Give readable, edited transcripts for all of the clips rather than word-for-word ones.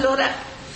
allora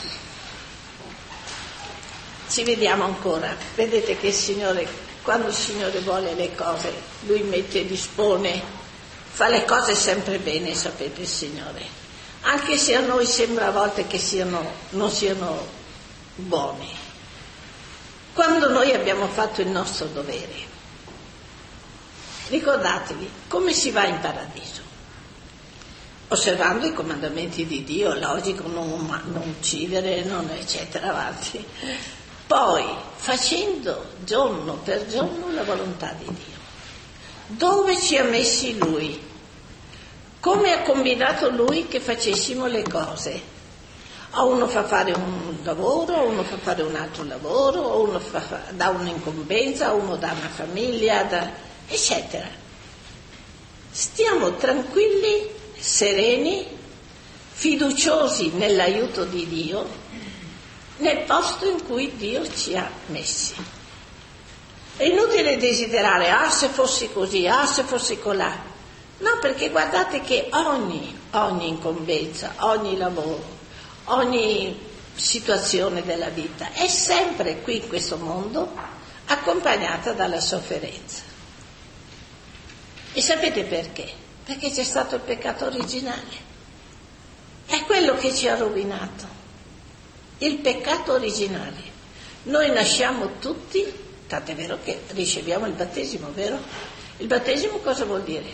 ci vediamo ancora. Vedete che il Signore, quando il Signore vuole le cose, Lui mette, dispone, fa le cose sempre bene, sapete il Signore, anche se a noi sembra a volte che non siano buoni. Quando noi abbiamo fatto il nostro dovere, ricordatevi come si va in paradiso: osservando i comandamenti di Dio, logico, non uccidere, non eccetera, avanti. Poi facendo giorno per giorno la volontà di Dio. Dove ci ha messi Lui? Come ha combinato Lui che facessimo le cose? O uno fa fare un lavoro, o uno fa fare un altro lavoro, o uno dà un'incombenza, o uno dà una famiglia, eccetera. Stiamo tranquilli, sereni, fiduciosi nell'aiuto di Dio, nel posto in cui Dio ci ha messi. È inutile desiderare, se fossi così, se fossi colà. No, perché guardate che ogni incombenza, ogni lavoro, ogni situazione della vita è sempre qui in questo mondo accompagnata dalla sofferenza. E sapete perché? Perché c'è stato il peccato originale. È quello che ci ha rovinato. Il peccato originale. Noi nasciamo tutti, tant'è vero che riceviamo il battesimo, vero? Il battesimo cosa vuol dire?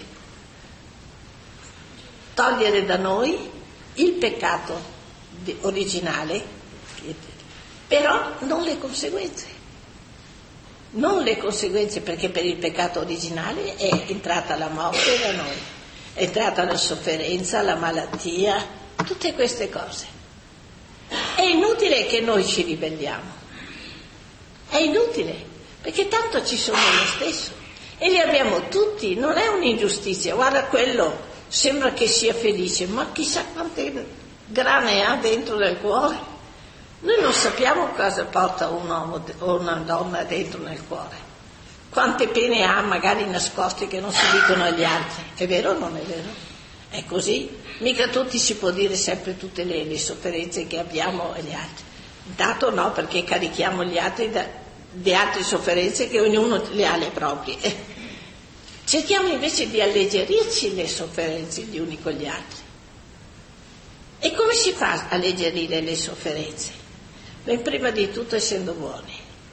Togliere da noi il peccato originale, però non le conseguenze. Non le conseguenze, perché per il peccato originale è entrata la morte da noi, è entrata la sofferenza, la malattia, tutte queste cose. È inutile che noi ci ribelliamo, è inutile, perché tanto ci sono lo stesso e li abbiamo tutti, non è un'ingiustizia. Guarda, quello sembra che sia felice, ma chissà quante grane ha dentro nel cuore. Noi non sappiamo cosa porta un uomo o una donna dentro nel cuore, quante pene ha magari nascoste che non si dicono agli altri. È vero o non è vero? È così? Mica tutti si può dire sempre tutte le sofferenze che abbiamo agli altri. Intanto no, perché carichiamo gli altri di altre sofferenze che ognuno le ha le proprie. Cerchiamo invece di alleggerirci le sofferenze gli uni con gli altri. E come si fa a alleggerire le sofferenze? Beh, prima di tutto essendo buoni.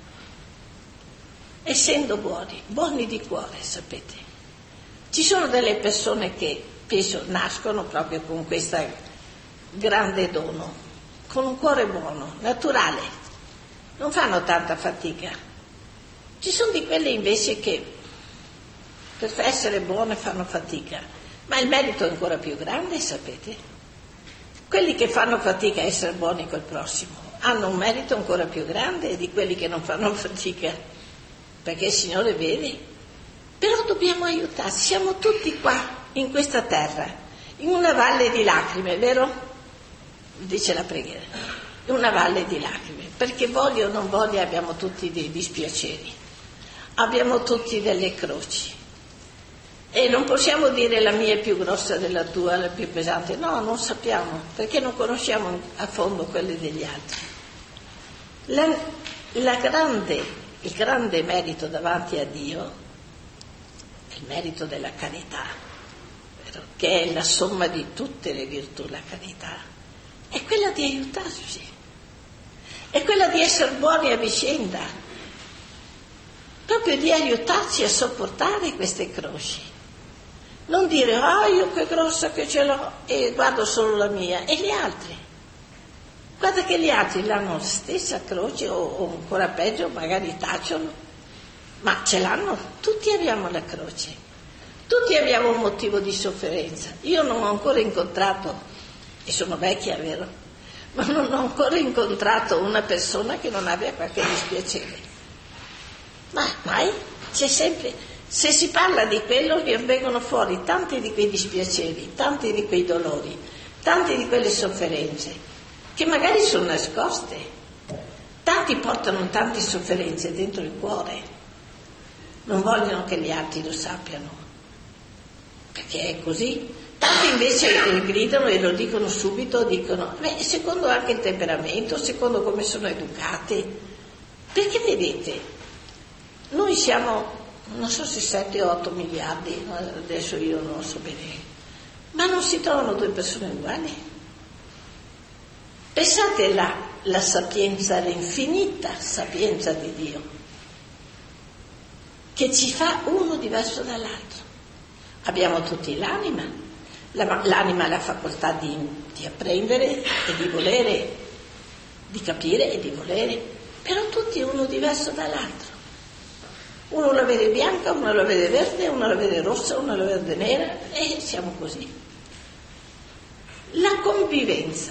Essendo buoni di cuore, sapete. Ci sono delle persone che penso nascono proprio con questo grande dono, con un cuore buono, naturale, non fanno tanta fatica. Ci sono di quelle invece che per essere buone fanno fatica, ma il merito è ancora più grande, sapete? Quelli che fanno fatica a essere buoni col prossimo hanno un merito ancora più grande di quelli che non fanno fatica, perché il Signore vede. Però dobbiamo aiutarci, siamo tutti qua in questa terra, in una valle di lacrime, vero? Dice la preghiera, in una valle di lacrime, perché voglio o non voglio abbiamo tutti dei dispiaceri, abbiamo tutti delle croci e non possiamo dire la mia è più grossa della tua, la più pesante, no, non sappiamo, perché non conosciamo a fondo quelle degli altri. Il grande merito davanti a Dio è il merito della carità, che è la somma di tutte le virtù, la carità, è quella di aiutarci, è quella di essere buoni a vicenda, proprio di aiutarci a sopportare queste croci. Non dire, io che grossa che ce l'ho e guardo solo la mia, e gli altri. Guarda che gli altri hanno la stessa croce o ancora peggio, magari tacciono, ma ce l'hanno, tutti abbiamo la croce. Tutti abbiamo un motivo di sofferenza. Io non ho ancora incontrato, e sono vecchia, vero? Ma non ho ancora incontrato una persona che non abbia qualche dispiacere. Ma mai? C'è sempre. Se si parla di quello, vengono fuori tanti di quei dispiaceri, tanti di quei dolori, tante di quelle sofferenze, che magari sono nascoste. Tanti portano tante sofferenze dentro il cuore. Non vogliono che gli altri lo sappiano. Perché è così, Altri invece gridano e lo dicono subito, dicono, secondo anche il temperamento, secondo come sono educati. Perché vedete, noi siamo, non so se 7 o 8 miliardi, adesso io non so bene, ma non si trovano due persone uguali? Pensate la sapienza, l'infinita sapienza di Dio, che ci fa uno diverso dall'altro. Abbiamo tutti l'anima. L'anima ha la facoltà di apprendere e di volere, di capire e di volere, però tutti uno diverso dall'altro. Uno la vede bianca, uno la vede verde, uno la vede rossa, uno la vede nera, e siamo così. La convivenza.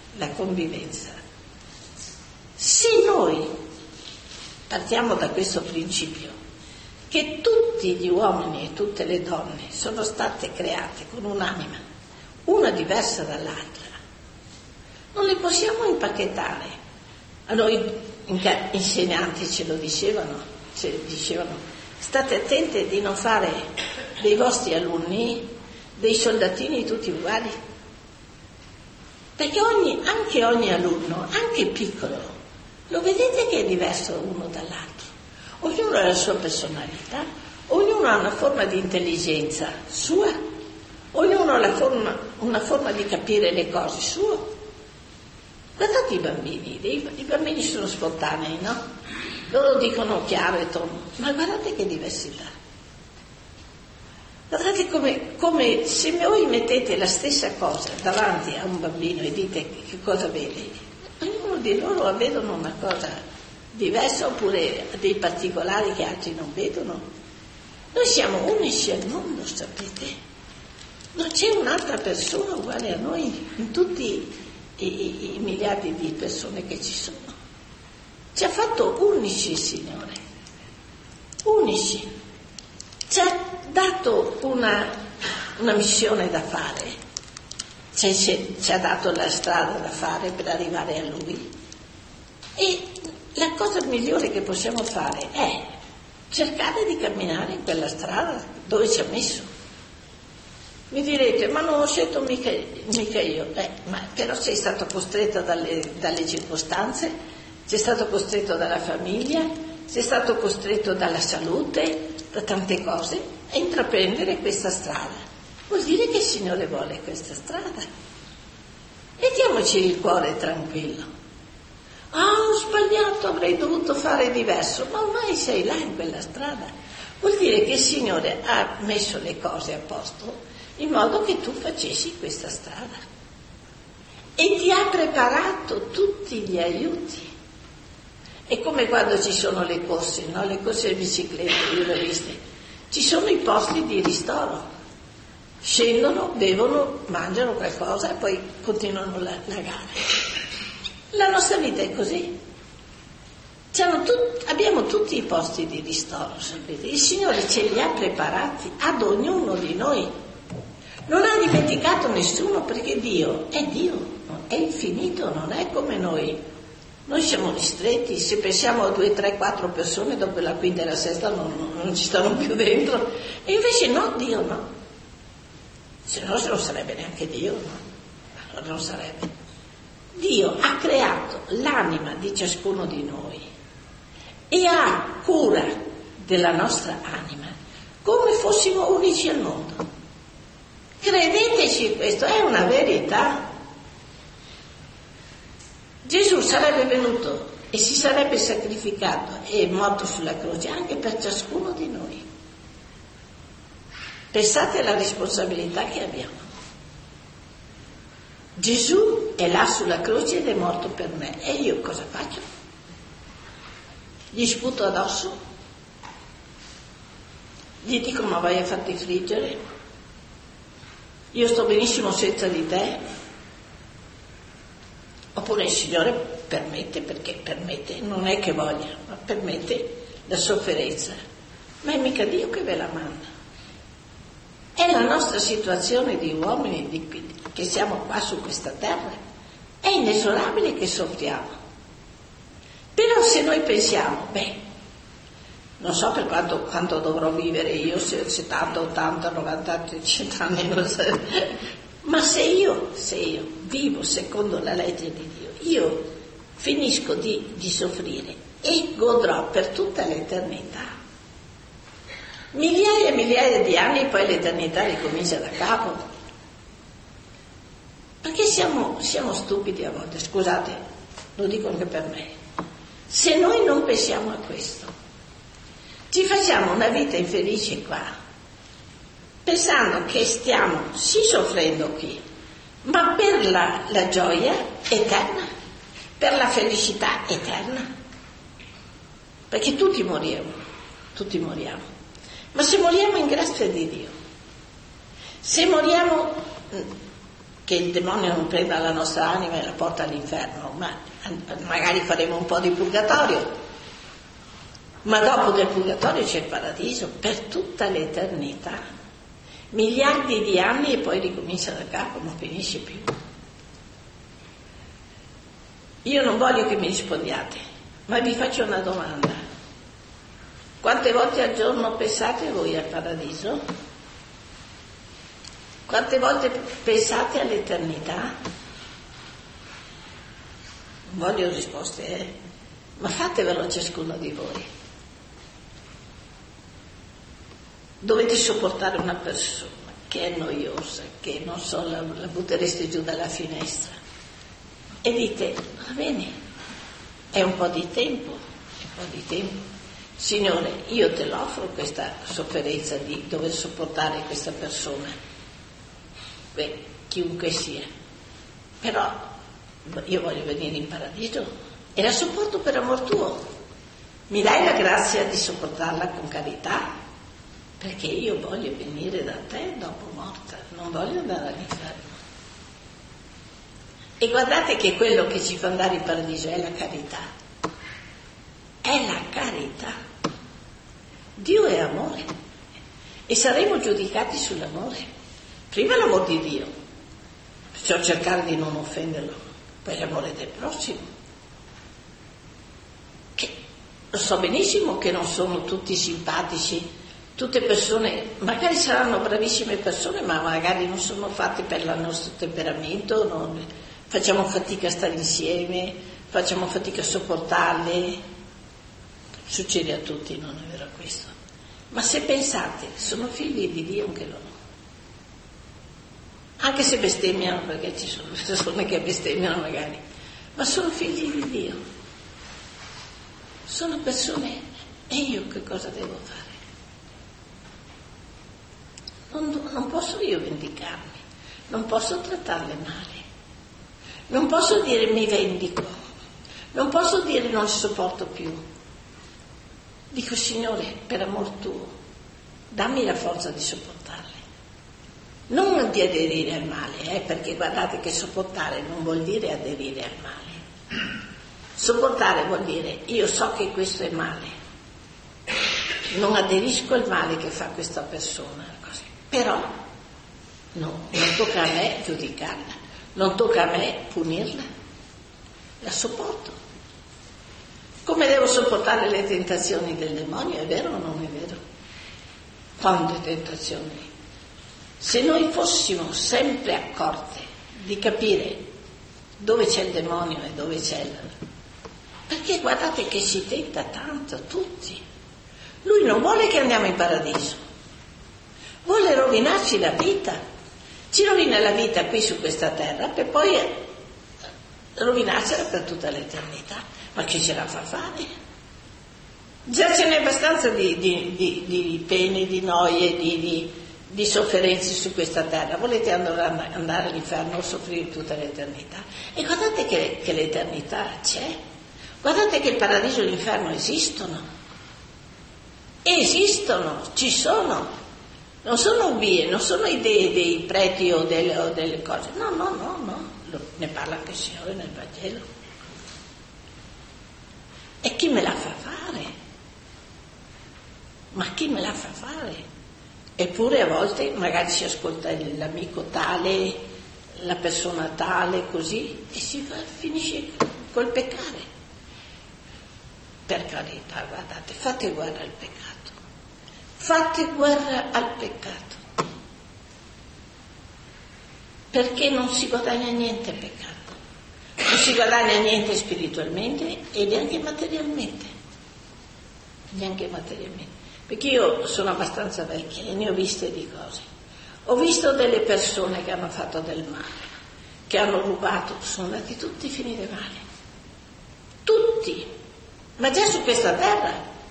Se noi partiamo da questo principio, che tutti gli uomini e tutte le donne sono state create con un'anima, una diversa dall'altra, non le possiamo impacchettare. A noi insegnanti ce lo dicevano, state attenti di non fare dei vostri alunni dei soldatini tutti uguali, perché anche ogni alunno, anche piccolo, lo vedete che è diverso uno dall'altro. Ognuno ha la sua personalità, ognuno ha una forma di intelligenza sua, ognuno ha una forma di capire le cose sua. Guardate i bambini sono spontanei, no? Loro dicono chiaro e tondo, ma guardate che diversità. Guardate come se voi mettete la stessa cosa davanti a un bambino e dite che cosa vede, ognuno di loro vedono una cosa diversa, oppure dei particolari che altri non vedono. Noi siamo unici al mondo, sapete? Non c'è un'altra persona uguale a noi in tutti i miliardi di persone che ci sono. Ci ha fatto unici il Signore, unici. Ci ha dato una missione da fare, ci ha dato la strada da fare per arrivare a Lui. E la cosa migliore che possiamo fare è cercare di camminare in quella strada dove ci ha messo. Mi direte, ma non ho scelto mica io. Ma però sei stato costretto dalle circostanze, sei stato costretto dalla famiglia, sei stato costretto dalla salute, da tante cose, a intraprendere questa strada. Vuol dire che il Signore vuole questa strada. Mettiamoci il cuore tranquillo. Ho sbagliato, avrei dovuto fare diverso, ma ormai sei là in quella strada. Vuol dire che il Signore ha messo le cose a posto in modo che tu facessi questa strada e ti ha preparato tutti gli aiuti. È come quando ci sono le corse, no? Le corse di biciclette, io le ho viste, ci sono i posti di ristoro, scendono, bevono, mangiano qualcosa e poi continuano la gara. La nostra vita è così. Abbiamo tutti i posti di ristoro, sapete? Il Signore ce li ha preparati ad ognuno di noi. Non ha dimenticato nessuno, perché Dio, è infinito, non è come noi. Noi siamo ristretti, se pensiamo a 2, 3, 4 persone, dopo la quinta e la sesta non ci stanno più dentro. E invece no, Dio no. Se no non sarebbe neanche Dio, no? Allora non sarebbe. Dio ha creato l'anima di ciascuno di noi e ha cura della nostra anima come fossimo unici al mondo. Credeteci, questo è una verità. Gesù sarebbe venuto e si sarebbe sacrificato e morto sulla croce anche per ciascuno di noi. Pensate alla responsabilità che abbiamo. Gesù è là sulla croce ed è morto per me. E io cosa faccio? Gli sputo addosso? Gli dico, ma vai a farti friggere? Io sto benissimo senza di te? Oppure il Signore permette, perché permette, non è che voglia, ma permette la sofferenza. Ma è mica Dio che ve la manda. È la nostra situazione di uomini che siamo qua su questa terra. È inesorabile che soffriamo. Però se noi pensiamo, Non so per quanto dovrò vivere io, se 70, 80, 90, 100 anni, non so. Ma se io vivo secondo la legge di Dio, io finisco di soffrire e godrò per tutta l'eternità. Migliaia e migliaia di anni e poi l'eternità ricomincia da capo. Perché siamo stupidi a volte, scusate, lo dico anche per me. Se noi non pensiamo a questo, ci facciamo una vita infelice qua, pensando che stiamo sì soffrendo qui, ma per la gioia eterna, per la felicità eterna. Perché tutti moriamo. Ma se moriamo in grazia di Dio, se moriamo che il demonio non prenda la nostra anima e la porta all'inferno, ma magari faremo un po' di purgatorio, ma dopo del purgatorio c'è il paradiso per tutta l'eternità, miliardi di anni e poi ricomincia da capo, non finisce più. Io non voglio che mi rispondiate, ma vi faccio una domanda. Quante volte al giorno pensate voi al paradiso? Quante volte pensate all'eternità? Non voglio risposte, ma fatevelo ciascuno di voi. Dovete sopportare una persona che è noiosa, che non so, la buttereste giù dalla finestra e dite, va bene, è un po' di tempo. Signore, io te l'offro questa sofferenza di dover sopportare questa persona, chiunque sia, però io voglio venire in paradiso e la sopporto per amor tuo. Mi dai la grazia di sopportarla con carità, perché io voglio venire da te dopo morta, non voglio andare all'inferno. E guardate che quello che ci fa andare in paradiso è la carità. È la carità. Dio è amore e saremo giudicati sull'amore. Prima l'amore di Dio, perciò cercare di non offenderlo, poi l'amore del prossimo. Che lo so benissimo che non sono tutti simpatici, tutte persone, magari saranno bravissime persone, ma magari non sono fatte per il nostro temperamento, facciamo fatica a stare insieme, facciamo fatica a sopportarle. Succede a tutti, non è vero questo? Ma se pensate, sono figli di Dio anche loro. Anche se bestemmiano, perché ci sono persone che bestemmiano magari, ma sono figli di Dio. Sono persone, e io che cosa devo fare? Non posso io vendicarmi, non posso trattarle male, non posso dire mi vendico, non posso dire non sopporto più. Dico, Signore, per amor tuo, dammi la forza di sopportarle. Non di aderire al male, perché guardate che sopportare non vuol dire aderire al male. Sopportare vuol dire, io so che questo è male, non aderisco al male che fa questa persona, così. Però no, non tocca a me giudicarla, non tocca a me punirla, la sopporto. Come devo sopportare le tentazioni del demonio, è vero o non è vero? Quante tentazioni? Se noi fossimo sempre accorte di capire dove c'è il demonio e dove c'è Perché guardate che si tenta tanto, tutti. Lui non vuole che andiamo in paradiso, vuole rovinarci la vita. Ci rovina la vita qui su questa terra per poi rovinarsela per tutta l'eternità. Ma chi ce la fa fare? Già ce n'è abbastanza di pene, di noie, di sofferenze su questa terra. Volete andare all'inferno o soffrire tutta l'eternità? E guardate che l'eternità c'è. Guardate che il paradiso e l'inferno esistono, ci sono, non sono ubbie, non sono idee dei preti o delle cose, no, ne parla anche il Signore nel Vangelo. E chi me la fa fare? Ma chi me la fa fare? Eppure a volte magari si ascolta l'amico tale, la persona tale, così, e finisce col peccare. Per carità, guardate, fate guerra al peccato. Fate guerra al peccato. Perché non si guadagna niente il peccato. Non si guadagna niente spiritualmente e neanche materialmente. Neanche materialmente. Perché io sono abbastanza vecchia e ne ho viste di cose. Ho visto delle persone che hanno fatto del male, che hanno rubato, sono andati tutti a finire male. Tutti. Ma già su questa terra.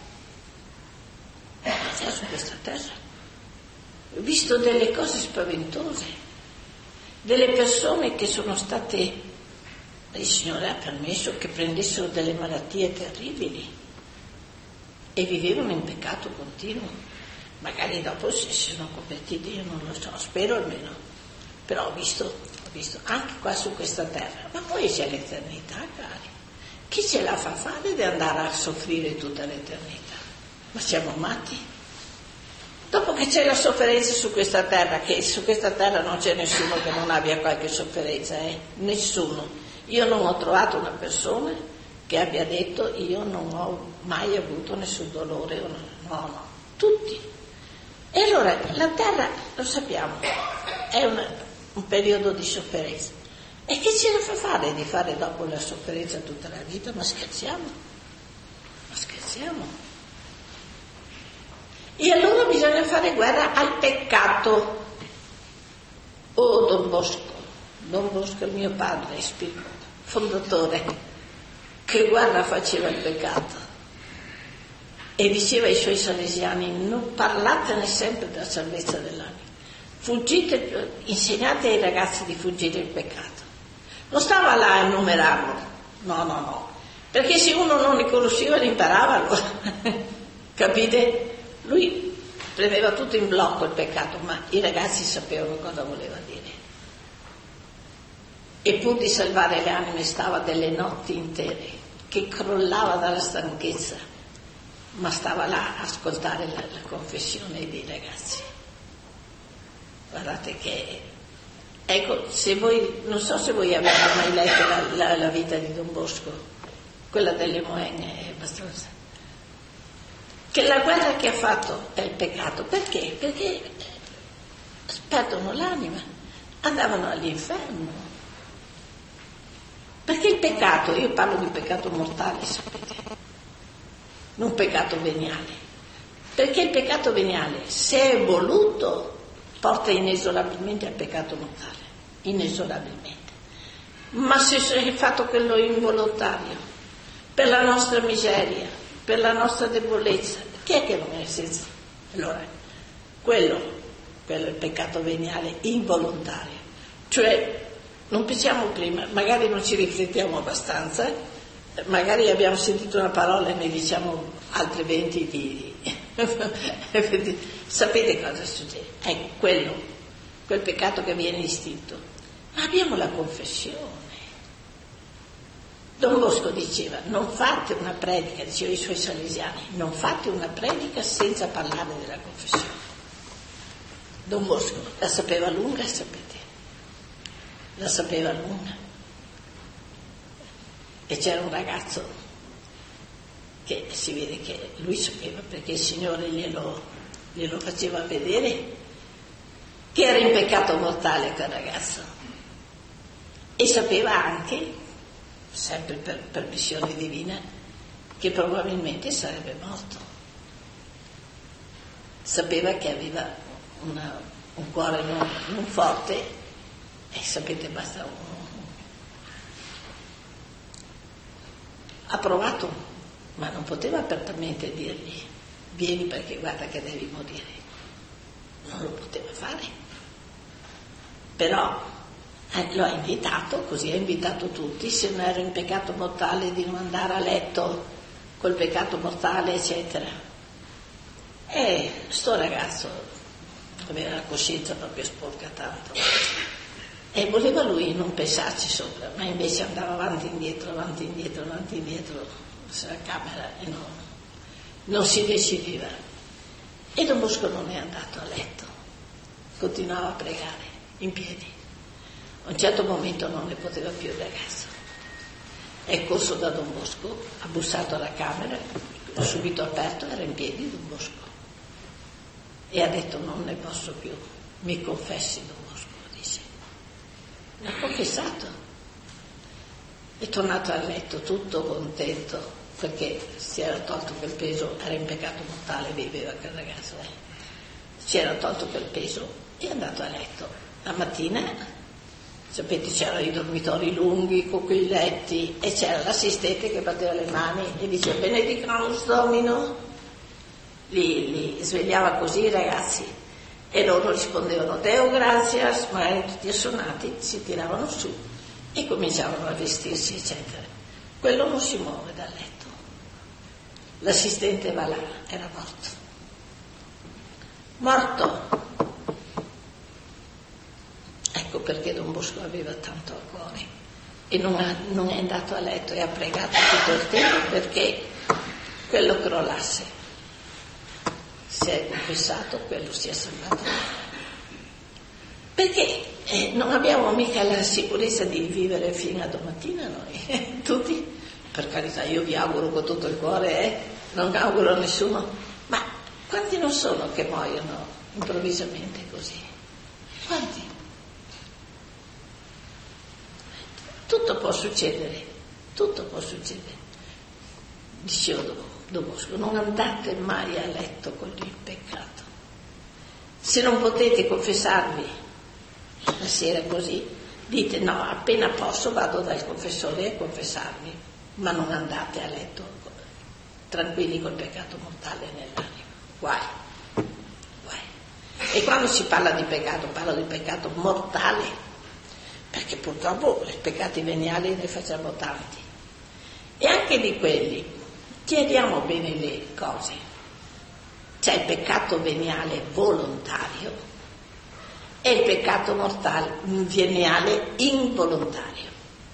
Già su questa terra. Ho visto delle cose spaventose. Delle persone che sono state... Il Signore ha permesso che prendessero delle malattie terribili e vivevano in peccato continuo. Magari dopo si sono convertiti, io non lo so, spero almeno. Però ho visto anche qua su questa terra. Ma poi c'è l'eternità, cari. Chi ce la fa fare di andare a soffrire tutta l'eternità? Ma siamo matti? Dopo che c'è la sofferenza su questa terra, che su questa terra non c'è nessuno che non abbia qualche sofferenza, nessuno. Io non ho trovato una persona che abbia detto io non ho mai avuto nessun dolore, no, tutti. E allora la terra, lo sappiamo, è un periodo di sofferenza. E che ce la fa fare di fare dopo la sofferenza tutta la vita? Ma scherziamo? E allora bisogna fare guerra al peccato. Oh, Don Bosco, il mio padre, fondatore, che guerra faceva il peccato. E diceva ai suoi salesiani, non parlatene sempre della salvezza dell'anima. Fuggite, insegnate ai ragazzi di fuggire il peccato. Non stava là a enumerarlo, no, perché se uno non li conosceva li imparava allora. Capite? Lui prendeva tutto in blocco il peccato, ma i ragazzi sapevano cosa voleva dire. E pur di salvare le anime stava delle notti intere, che crollava dalla stanchezza, ma stava là a ascoltare la confessione dei ragazzi. Guardate che, ecco, se voi, non so se voi avete mai letto la vita di Don Bosco, quella delle Moine è abbastanza, che la guerra che ha fatto è il peccato. Perché? Perché perdono l'anima, andavano all'inferno. Perché il peccato, io parlo di peccato mortale, sapete, non peccato veniale. Perché il peccato veniale, se è voluto, porta inesorabilmente al peccato mortale, inesorabilmente. Ma se è fatto quello involontario, per la nostra miseria, per la nostra debolezza, chi è che non è senza? Allora, quello è il peccato veniale involontario. Cioè, non pensiamo prima, magari non ci riflettiamo abbastanza, magari abbiamo sentito una parola e ne diciamo altre 20 di... Sapete cosa succede? È quel peccato che viene istinto. Ma abbiamo la confessione. Don Bosco diceva, non fate una predica, diceva ai suoi salesiani, non fate una predica senza parlare della confessione. Don Bosco la sapeva lunga, sapete? La sapeva lunga. E c'era un ragazzo che si vede che lui sapeva, perché il Signore glielo faceva vedere, che era in peccato mortale quel ragazzo. E sapeva anche, sempre per missione divina, che probabilmente sarebbe morto. Sapeva che aveva un cuore non forte, e sapete, basta ha provato, ma non poteva apertamente dirgli vieni perché guarda che devi morire, non lo poteva fare. Però lo ha invitato, così ha invitato tutti, se non era in peccato mortale di non andare a letto col peccato mortale, eccetera. E sto ragazzo aveva la coscienza proprio sporca tanto. E voleva lui non pensarci sopra, ma invece andava avanti e indietro, sulla camera e non si decideva. E Don Bosco non è andato a letto, continuava a pregare in piedi. A un certo momento non ne poteva più il ragazzo. è corso da Don Bosco, ha bussato alla camera, l'ho subito aperto, era in piedi Don Bosco. E ha detto: non ne posso più, mi confessi Don Bosco, dice. L'ha confessato. È tornato a letto tutto contento, perché si era tolto quel peso, era in peccato mortale, viveva quel ragazzo, si era tolto quel peso e è andato a letto. La mattina, sapete, c'erano i dormitori lunghi con quei letti e c'era l'assistente che batteva le mani e diceva: benedicamus Domino. Li svegliava così i ragazzi e loro rispondevano: Deo gratias, ma erano tutti assonnati, si tiravano su e cominciavano a vestirsi, eccetera. Quello non si muove dal letto. L'assistente va là, era morto. Ecco perché Don Bosco aveva tanto a cuore e non è andato a letto e ha pregato tutto il tempo perché quello crollasse. Si è confessato, quello si è salvato. Perché non abbiamo mica la sicurezza di vivere fino a domattina noi, tutti, per carità, io vi auguro con tutto il cuore, non auguro a nessuno, ma quanti non sono che muoiono improvvisamente così? Quanti? Tutto può succedere, tutto può succedere. Diceva Don Bosco: non andate mai a letto con il peccato. Se non potete confessarvi la sera così, dite: no, appena posso vado dal confessore a confessarmi, ma non andate a letto tranquilli col peccato mortale nell'anima. Guai. E quando si parla di peccato mortale, perché purtroppo i peccati veniali ne facciamo tanti, e anche di quelli chiediamo bene le cose. C'è il peccato veniale volontario e il peccato mortale veniale involontario.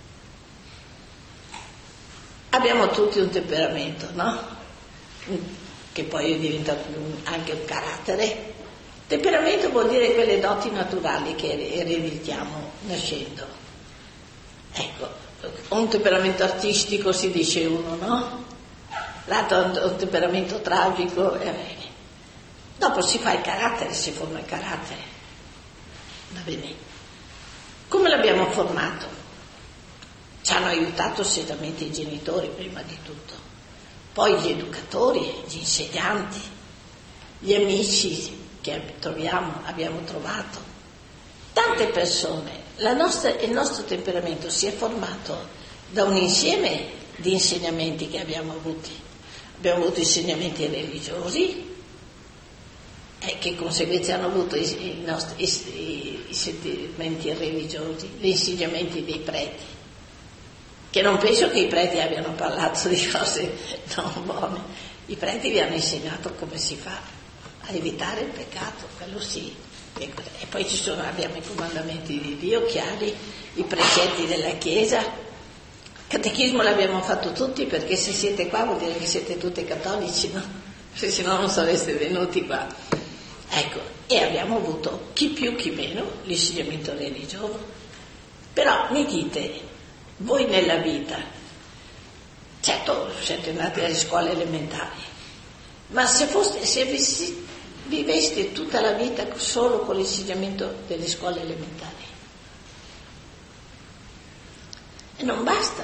Abbiamo tutti un temperamento, no? Che poi diventa anche un carattere. Temperamento vuol dire quelle doti naturali che ereditiamo nascendo. Ecco, un temperamento artistico si dice uno, no? L'altro è un temperamento tragico. Dopo si fa il carattere, si forma il carattere. Va bene. Come l'abbiamo formato? Ci hanno aiutato certamente i genitori prima di tutto, poi gli educatori, gli insegnanti, gli amici che abbiamo trovato, tante persone. Il nostro temperamento si è formato da un insieme di insegnamenti che abbiamo avuti. Abbiamo avuto insegnamenti religiosi, che conseguenze hanno avuto i sentimenti religiosi, gli insegnamenti dei preti, che non penso che i preti abbiano parlato di cose non buone. I preti vi hanno insegnato come si fa a evitare il peccato, quello sì. E poi abbiamo i comandamenti di Dio chiari, i precetti della Chiesa. Il catechismo l'abbiamo fatto tutti, perché se siete qua vuol dire che siete tutti cattolici, no? Se no non sareste venuti qua. Ecco, e abbiamo avuto chi più chi meno l'insegnamento religioso. Però mi dite, voi nella vita, certo siete andati alle scuole elementari, ma se viveste tutta la vita solo con l'insegnamento delle scuole elementari, e non basta,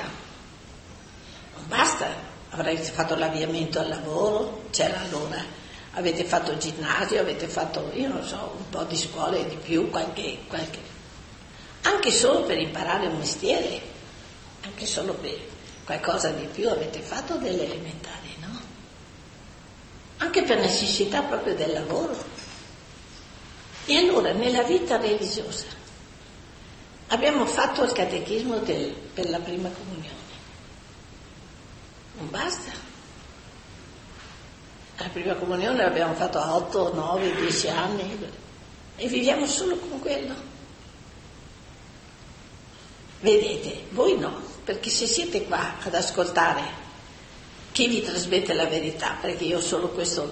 avrete fatto l'avviamento al lavoro, c'era allora, avete fatto il ginnasio, avete fatto, io non so, un po' di scuole di più, qualche anche solo per imparare un mestiere, anche solo per qualcosa di più avete fatto delle elementari, no? Anche per necessità proprio del lavoro. E allora nella vita religiosa abbiamo fatto il catechismo per la prima comunione. Non basta. La prima comunione l'abbiamo fatto a 8, 9, 10 anni e viviamo solo con quello. Vedete, voi no, perché se siete qua ad ascoltare chi vi trasmette la verità, perché io ho solo questo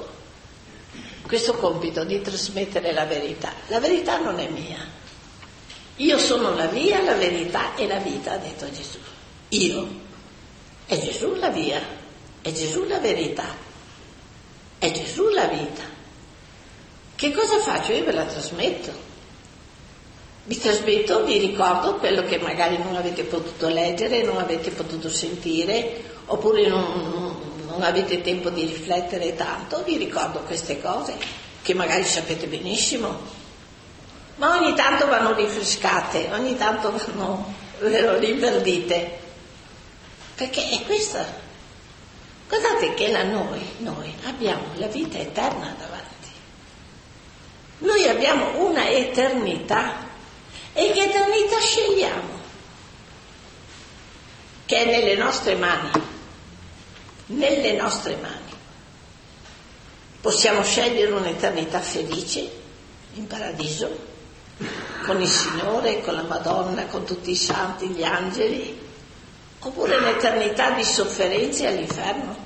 compito di trasmettere la verità non è mia. Io sono la via, la verità e la vita, ha detto Gesù. io, è Gesù la via, è Gesù la verità, è Gesù la vita. Che cosa faccio? Io ve la trasmetto. Vi trasmetto, vi ricordo quello che magari non avete potuto leggere, non avete potuto sentire, oppure non avete tempo di riflettere tanto, vi ricordo queste cose che magari sapete benissimo, ma ogni tanto vanno rinfrescate, ogni tanto vanno rinverdite, perché è questa. Guardate che noi abbiamo la vita eterna davanti, noi abbiamo una eternità. E che eternità scegliamo? Che è nelle nostre mani, nelle nostre mani. Possiamo scegliere un'eternità felice in paradiso, con il Signore, con la Madonna, con tutti i santi, gli angeli, oppure un'eternità di sofferenze all'inferno.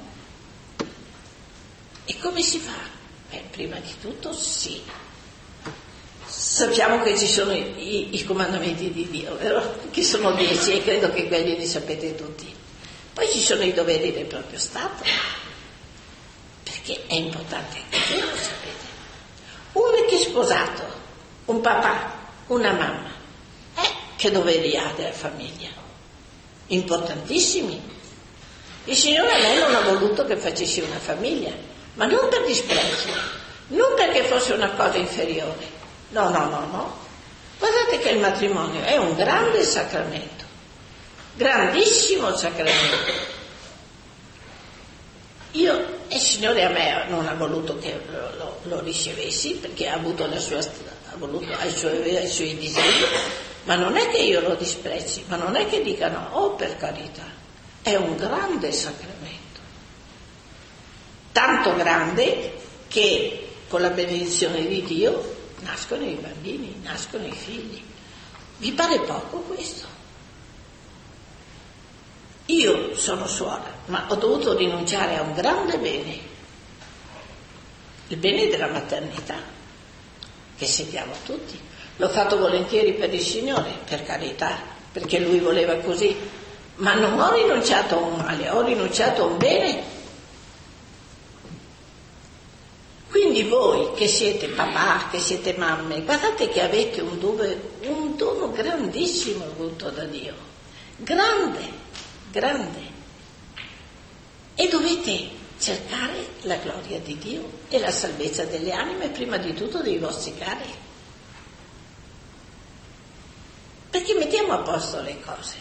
E come si fa? Prima di tutto sì. Sappiamo che ci sono i comandamenti di Dio, vero? Che sono 10 e credo che quelli li sapete tutti. Poi ci sono i doveri del proprio Stato, perché è importante anche quello, sapete. Uno che è sposato, un papà, una mamma, che doveri ha della famiglia? Importantissimi. Il Signore a me non ha voluto che facessi una famiglia, ma non per disprezzo, non perché fosse una cosa inferiore. No. Guardate che il matrimonio è un grande sacramento, grandissimo sacramento. Il Signore a me non ha voluto che lo ricevessi, perché ha avuto i suoi disegni, ma non è che io lo disprezzi, ma non è che dica no, per carità, è un grande sacramento, tanto grande che con la benedizione di Dio nascono i bambini, nascono i figli. Vi pare poco questo? Io sono suora, ma ho dovuto rinunciare a un grande bene, il bene della maternità, che sentiamo tutti. L'ho fatto volentieri per il Signore, per carità, perché Lui voleva così, ma non ho rinunciato a un male, ho rinunciato a un bene. Quindi voi che siete papà, che siete mamme, guardate che avete un dono grandissimo avuto da Dio, grande, e dovete cercare la gloria di Dio e la salvezza delle anime, prima di tutto dei vostri cari, perché mettiamo a posto le cose.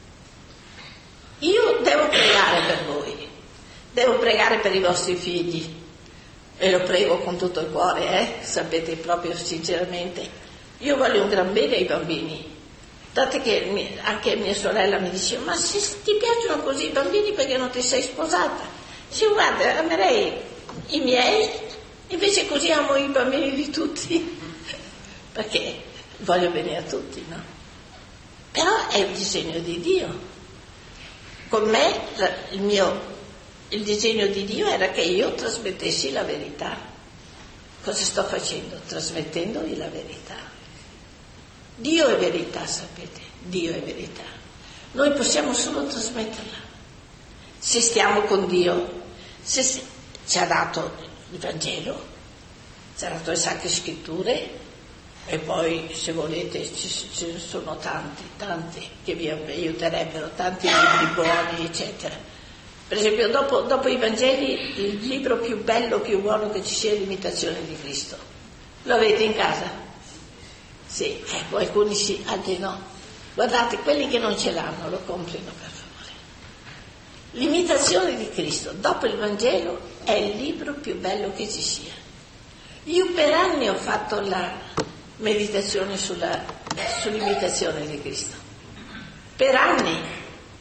Io devo pregare per voi, devo pregare per i vostri figli, e lo prego con tutto il cuore, sapete, proprio sinceramente. Io voglio un gran bene ai bambini, tanto che anche mia sorella mi diceva: ma se ti piacciono così i bambini, perché non ti sei sposata? Dicevo: guarda, amerei i miei, invece così amo i bambini di tutti, perché voglio bene a tutti, no? Però è il disegno di Dio. Con me il disegno di Dio era che io trasmettessi la verità. Cosa sto facendo? Trasmettendovi la verità. Dio è verità, sapete? Dio è verità. Noi possiamo solo trasmetterla. Se stiamo con Dio, se ci ha dato il Vangelo, ci ha dato le Sacre Scritture, e poi, se volete, ce ne sono tanti che vi aiuterebbero, tanti libri buoni, eccetera. Per esempio, dopo i Vangeli, il libro più bello, più buono che ci sia è l'Imitazione di Cristo. Lo avete in casa? Sì, alcuni sì, altri no. Guardate, quelli che non ce l'hanno lo comprino, per favore. L'Imitazione di Cristo, dopo il Vangelo, è il libro più bello che ci sia. Io per anni ho fatto la meditazione sull'imitazione di Cristo. Per anni.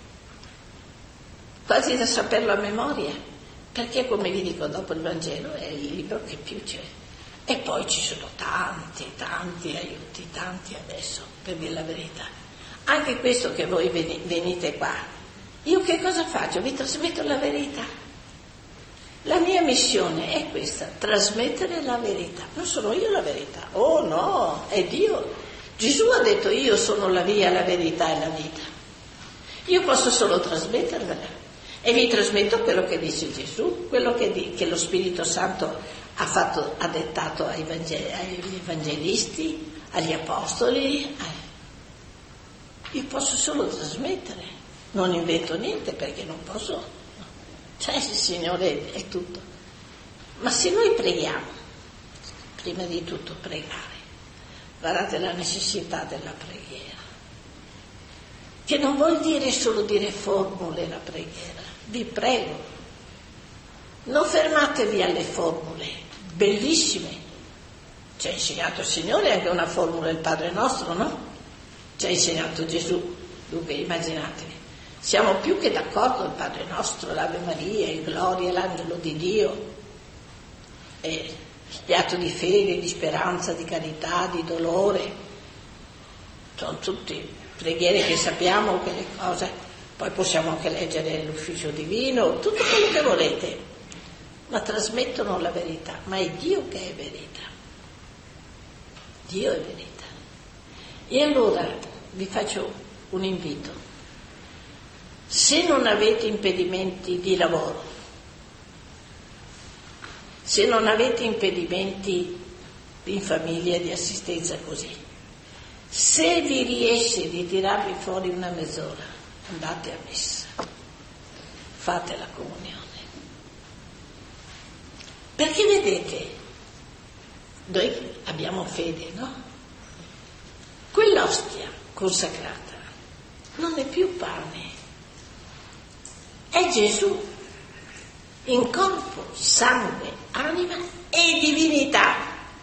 Quasi da saperlo a memoria, perché, come vi dico, dopo il Vangelo è il libro che più c'è. E poi ci sono tanti aiuti, tanti adesso, per dire la verità. Anche questo che voi venite qua, io che cosa faccio? Vi trasmetto la verità. La mia missione è questa, trasmettere la verità. Non sono io la verità, oh no, è Dio. Gesù ha detto: io sono la via, la verità e la vita. Io posso solo trasmettervela e vi trasmetto quello che dice Gesù, quello che lo Spirito Santo ha dettato agli evangelisti, agli apostoli. Io posso solo trasmettere, non invento niente perché non posso, cioè il Signore è tutto. Ma se noi preghiamo, prima di tutto pregare, guardate la necessità della preghiera, che non vuol dire solo dire formule la preghiera, vi prego, non fermatevi alle formule, bellissime, ci ha insegnato il Signore anche una formula del Padre nostro, no? Ci ha insegnato Gesù, dunque immaginatevi, siamo più che d'accordo il Padre nostro, l'Ave Maria, il Gloria, l'Angelo di Dio, e gli atti di fede, di speranza, di carità, di dolore, sono tutte preghiere che sappiamo, quelle cose, poi possiamo anche leggere l'ufficio divino, tutto quello che volete, ma trasmettono la verità, ma è Dio che è verità, Dio è verità. E allora vi faccio un invito, se non avete impedimenti di lavoro, se non avete impedimenti in famiglia di assistenza così, se vi riesce di tirarvi fuori una mezz'ora, andate a messa, fate la comunione. Perché vedete, noi abbiamo fede, no? Quell'ostia consacrata non è più pane, è Gesù in corpo, sangue, anima e divinità,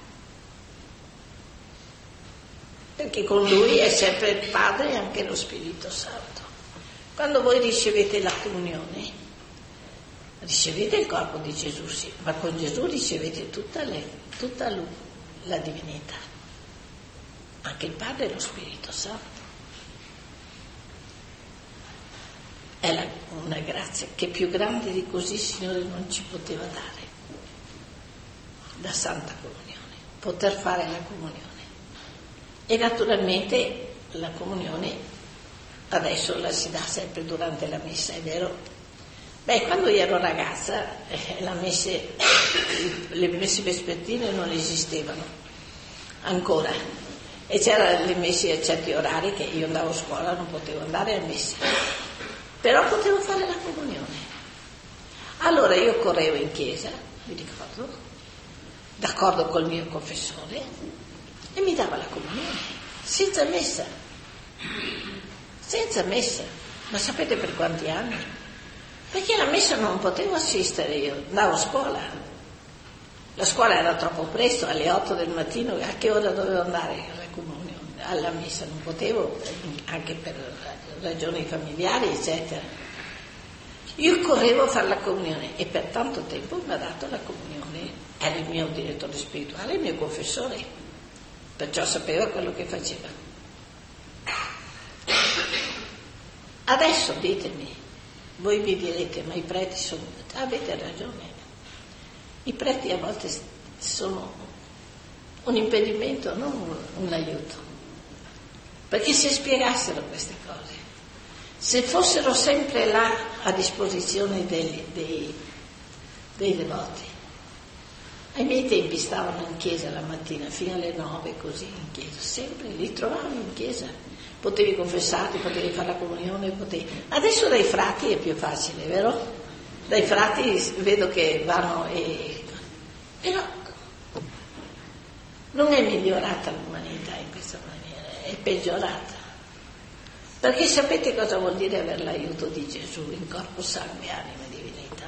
perché con Lui è sempre il Padre e anche lo Spirito Santo. Quando voi ricevete la comunione, ricevete il corpo di Gesù, sì, ma con Gesù ricevete tutta la divinità, anche il Padre e lo Spirito Santo. È una grazia che più grande di così il Signore non ci poteva dare, la Santa Comunione, poter fare la comunione. E naturalmente la comunione adesso la si dà sempre durante la messa, è vero? Quando io ero ragazza le messe vespertine non esistevano ancora e c'erano le messe a certi orari che io andavo a scuola, non potevo andare a messa. Però potevo fare la comunione. Allora io correvo in chiesa, mi ricordo, d'accordo col mio confessore, e mi dava la comunione, senza messa. Ma sapete per quanti anni? Perché alla messa non potevo assistere io, andavo a scuola. La scuola era troppo presto, alle 8 del mattino, a che ora dovevo andare alla comunione? Alla messa non potevo, anche per ragioni familiari, eccetera. Io correvo a fare la comunione e per tanto tempo mi ha dato la comunione, era il mio direttore spirituale, il mio confessore, perciò sapeva quello che faceva. Adesso ditemi, voi vi direte, ma i preti sono... Avete ragione, i preti a volte sono un impedimento, non un aiuto. Perché se spiegassero queste cose, se fossero sempre là a disposizione dei devoti, ai miei tempi stavano in chiesa la mattina fino alle 9 così in chiesa, sempre li trovavi in chiesa, potevi confessarti, potevi fare la comunione, Adesso dai frati è più facile, vero? Dai frati vedo che vanno però non è migliorata l'umanità in questa maniera. È peggiorata, perché sapete cosa vuol dire avere l'aiuto di Gesù in corpo, sangue, anima e divinità?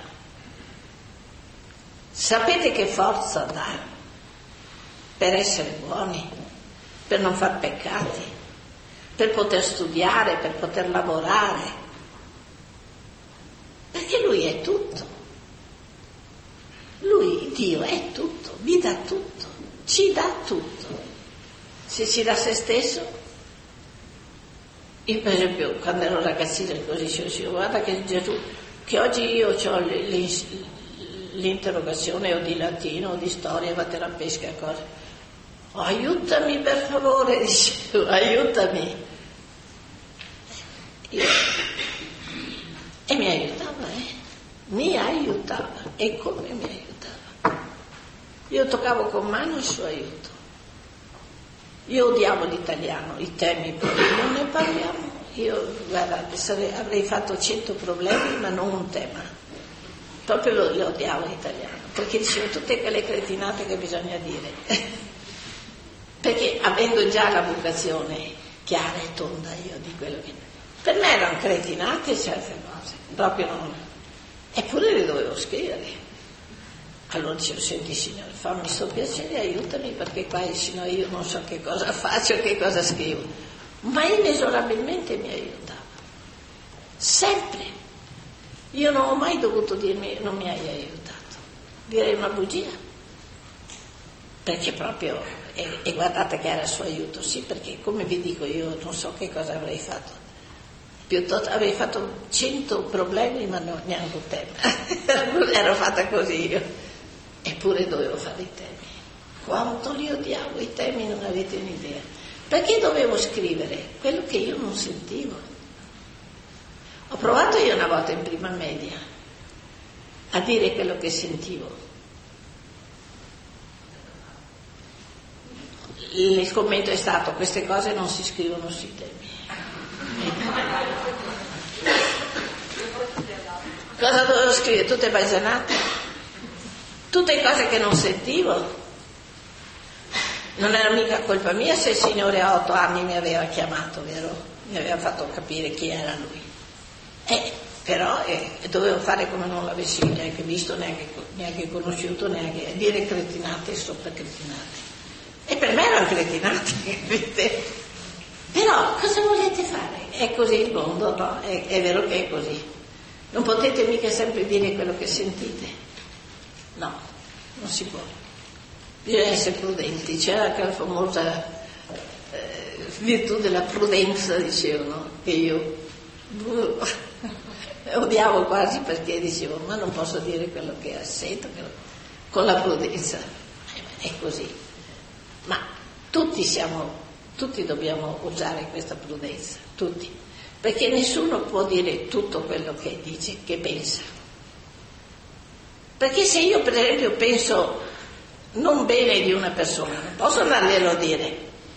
Sapete che forza dà per essere buoni, per non far peccati, per poter studiare, per poter lavorare, perché Lui è tutto, Lui, Dio, è tutto, vi dà tutto, ci dà tutto. Se ci dà se stesso, io per esempio quando ero ragazzina così dicevo, guarda che Gesù, che oggi io ho l'interrogazione o di latino o di storia, vattene a pesca, cose, aiutami per favore, dicevo, aiutami. Io mi aiutava. E come mi aiutava? Io toccavo con mano il suo aiuto. Io odiavo l'italiano, i temi poi non ne parliamo. Io guarda, avrei fatto 100 problemi ma non un tema. Proprio lo odiavo l'italiano, perché dicevo tutte quelle cretinate che bisogna dire. Perché avendo già la vocazione chiara e tonda io di quello che... Per me erano cretinate certe cose, proprio non... Eppure le dovevo scrivere. Allora dicevo, senti Signore, fammi sto piacere, aiutami, perché qua sennò io non so che cosa faccio, che cosa scrivo. Ma inesorabilmente mi aiutava. Sempre. Io non ho mai dovuto dirmi non mi hai aiutato. Direi una bugia. Perché proprio, e guardate che era il suo aiuto, sì, perché come vi dico io non so che cosa avrei fatto. Piuttosto avrei fatto 100 problemi ma non neanche un tema. Ero fatta così io. Eppure dovevo fare i temi. Quanto li odiavo i temi non avete un'idea. Perché dovevo scrivere quello che io non sentivo. Ho provato io una volta in prima media a dire quello che sentivo. Il commento è stato: queste cose non si scrivono sui temi. Cosa dovevo scrivere? Tutte paesanate? Tutte cose che non sentivo. Non era mica colpa mia se il Signore a 8 anni mi aveva chiamato, vero? Mi aveva fatto capire chi era Lui. Però dovevo fare come non l'avessi neanche visto, neanche conosciuto, neanche dire cretinate e sopra cretinate. E per me erano cretinate, capite? Però cosa volete fare? È così il mondo, no? È vero che è così. Non potete mica sempre dire quello che sentite. No, non si può. Bisogna essere prudenti. C'era quella famosa virtù della prudenza, dicevano, che io odiavo quasi, perché dicevo ma non posso dire quello che sento con la prudenza. È così. Ma tutti dobbiamo usare questa prudenza, tutti, perché nessuno può dire tutto quello che dice, che pensa. Perché se io per esempio penso non bene di una persona, non posso andarglielo a dire.